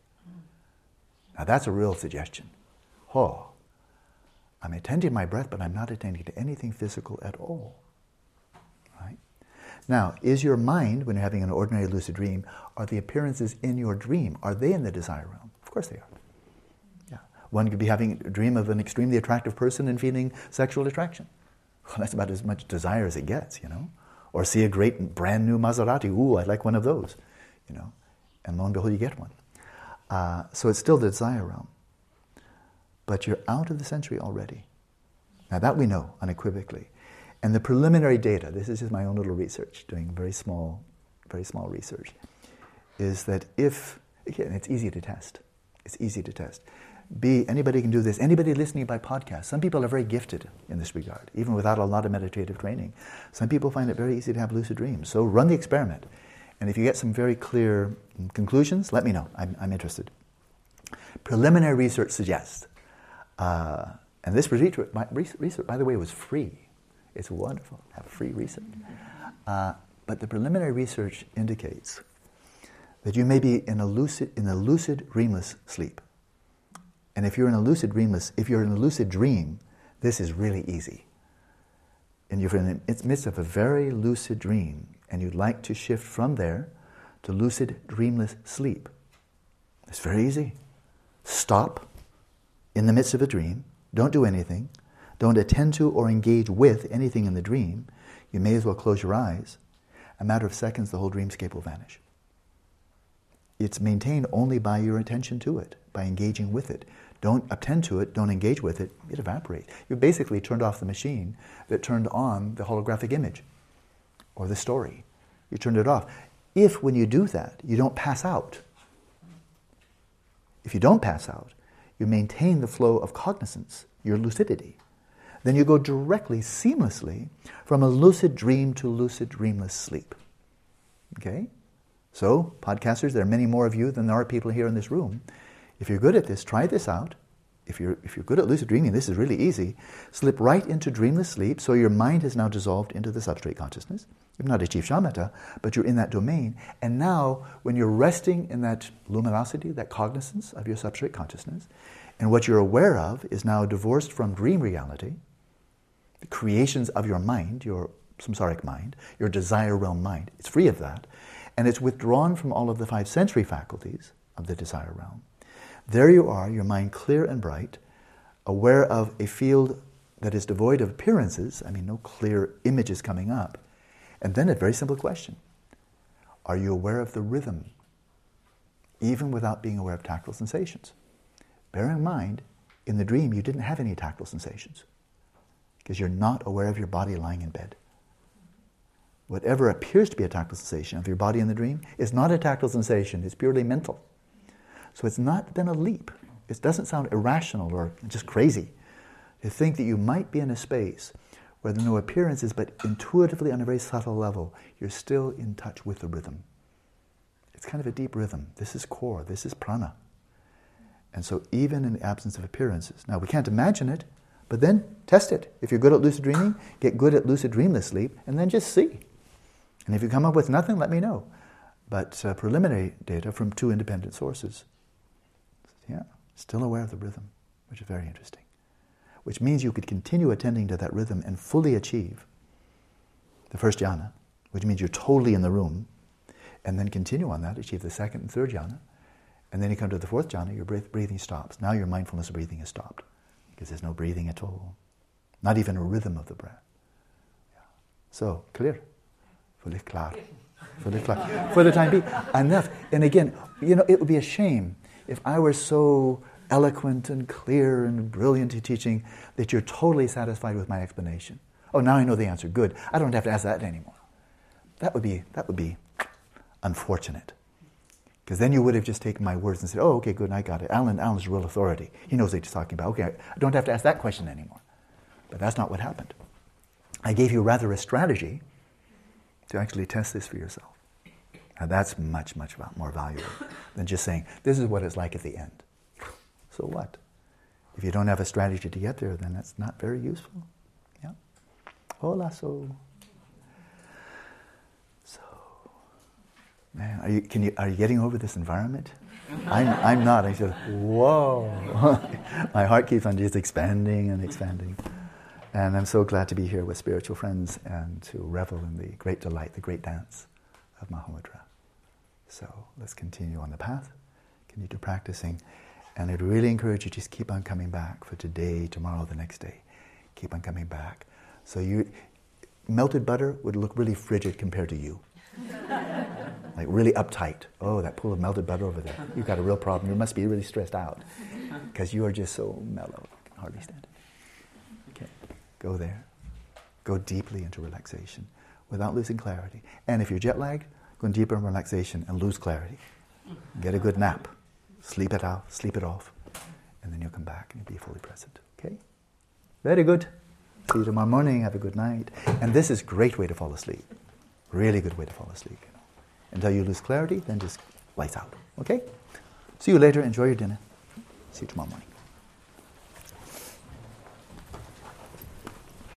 Now that's a real suggestion. Oh, I'm attending to my breath, but I'm not attending to anything physical at all. Right? Now, is your mind, when you're having an ordinary lucid dream, are the appearances in your dream, are they in the desire realm? Of course they are. Yeah. One could be having a dream of an extremely attractive person and feeling sexual attraction. Well, that's about as much desire as it gets, you know. Or see a great brand new Maserati. Ooh, I'd like one of those, you know. And lo and behold, you get one. Uh, so it's still the desire realm. But you're out of the sensory already. Now that we know unequivocally. And the preliminary data, this is just my own little research, doing very small, very small research, is that if, again, it's easy to test. It's easy to test. B, anybody can do this. Anybody listening by podcast. Some people are very gifted in this regard, even without a lot of meditative training. Some people find it very easy to have lucid dreams. So run the experiment. And if you get some very clear conclusions, let me know. I'm, I'm interested. Preliminary research suggests, uh, and this research, research, by the way, was free. It's wonderful to have free research. Uh, but the preliminary research indicates that you may be in a lucid, in a lucid dreamless sleep. And if you're in a lucid dreamless, if you're in a lucid dream, this is really easy. And you're in the midst of a very lucid dream, and you'd like to shift from there to lucid dreamless sleep. It's very easy. Stop in the midst of a dream. Don't do anything. Don't attend to or engage with anything in the dream. You may as well close your eyes. A matter of seconds, the whole dreamscape will vanish. It's maintained only by your attention to it, by engaging with it. don't attend to it, don't engage with it, it evaporates. You basically turned off the machine that turned on the holographic image or the story. You turned it off. If, when you do that, you don't pass out, if you don't pass out, you maintain the flow of cognizance, your lucidity, then you go directly, seamlessly, from a lucid dream to lucid dreamless sleep. Okay? So, podcasters, there are many more of you than there are people here in this room. If you're good at this, try this out. If you're, if you're good at lucid dreaming, this is really easy. Slip right into dreamless sleep, so your mind has now dissolved into the substrate consciousness. You've not achieved shamatha, but you're in that domain. And now, when you're resting in that luminosity, that cognizance of your substrate consciousness, and what you're aware of is now divorced from dream reality, the creations of your mind, your samsaric mind, your desire realm mind, it's free of that, and it's withdrawn from all of the five sensory faculties of the desire realm. There you are, your mind clear and bright, aware of a field that is devoid of appearances, I mean no clear images coming up. And then a very simple question. Are you aware of the rhythm, even without being aware of tactile sensations? Bear in mind, in the dream you didn't have any tactile sensations because you're not aware of your body lying in bed. Whatever appears to be a tactile sensation of your body in the dream is not a tactile sensation, it's purely mental. So it's not been a leap. It doesn't sound irrational or just crazy to think that you might be in a space where there are no appearances, but intuitively on a very subtle level, you're still in touch with the rhythm. It's kind of a deep rhythm. This is core, this is prana. And so even in the absence of appearances, now we can't imagine it, but then test it. If you're good at lucid dreaming, get good at lucid dreamless sleep, and then just see. And if you come up with nothing, let me know. But uh, preliminary data from two independent sources. Yeah, still aware of the rhythm, which is very interesting. Which means you could continue attending to that rhythm and fully achieve the first jhana, which means you're totally in the room, and then continue on that, achieve the second and third jhana, and then you come to the fourth jhana, your breathing stops. Now your mindfulness of breathing is stopped, because there's no breathing at all. Not even a rhythm of the breath. Yeah. So, clear? Fully klar. Fully klar. For the time being, enough. And again, you know, it would be a shame if I were so eloquent and clear and brilliant in teaching that you're totally satisfied with my explanation. Oh, now I know the answer. Good. I don't have to ask that anymore. That would be that would be unfortunate. Because then you would have just taken my words and said, oh, okay, good, I got it. Alan, Alan's real authority. He knows what he's talking about. Okay, I don't have to ask that question anymore. But that's not what happened. I gave you rather a strategy to actually test this for yourself. Now that's much, much more valuable than just saying, this is what it's like at the end. So what? If you don't have a strategy to get there, then that's not very useful. Yeah. Hola, so. So, man, are you, can you, are you getting over this environment? I'm, I'm not. I said, whoa. My heart keeps on just expanding and expanding. And I'm so glad to be here with spiritual friends and to revel in the great delight, the great dance of Mahamudra. So let's continue on the path, continue practicing. And I'd really encourage you to just keep on coming back for today, tomorrow, the next day. Keep on coming back. So you, melted butter would look really frigid compared to you. Like really uptight. Oh, that pool of melted butter over there. You've got a real problem. You must be really stressed out because you are just so mellow. You can hardly stand it. Okay, go there. Go deeply into relaxation without losing clarity. And if you're jet lagged, go deeper in relaxation and lose clarity. Get a good nap. Sleep it out, sleep it off, and then you'll come back and you'll be fully present. Okay? Very good. See you tomorrow morning. Have a good night. And this is a great way to fall asleep. Really good way to fall asleep. You know. Until you lose clarity, then just lights out. Okay? See you later. Enjoy your dinner. See you tomorrow morning.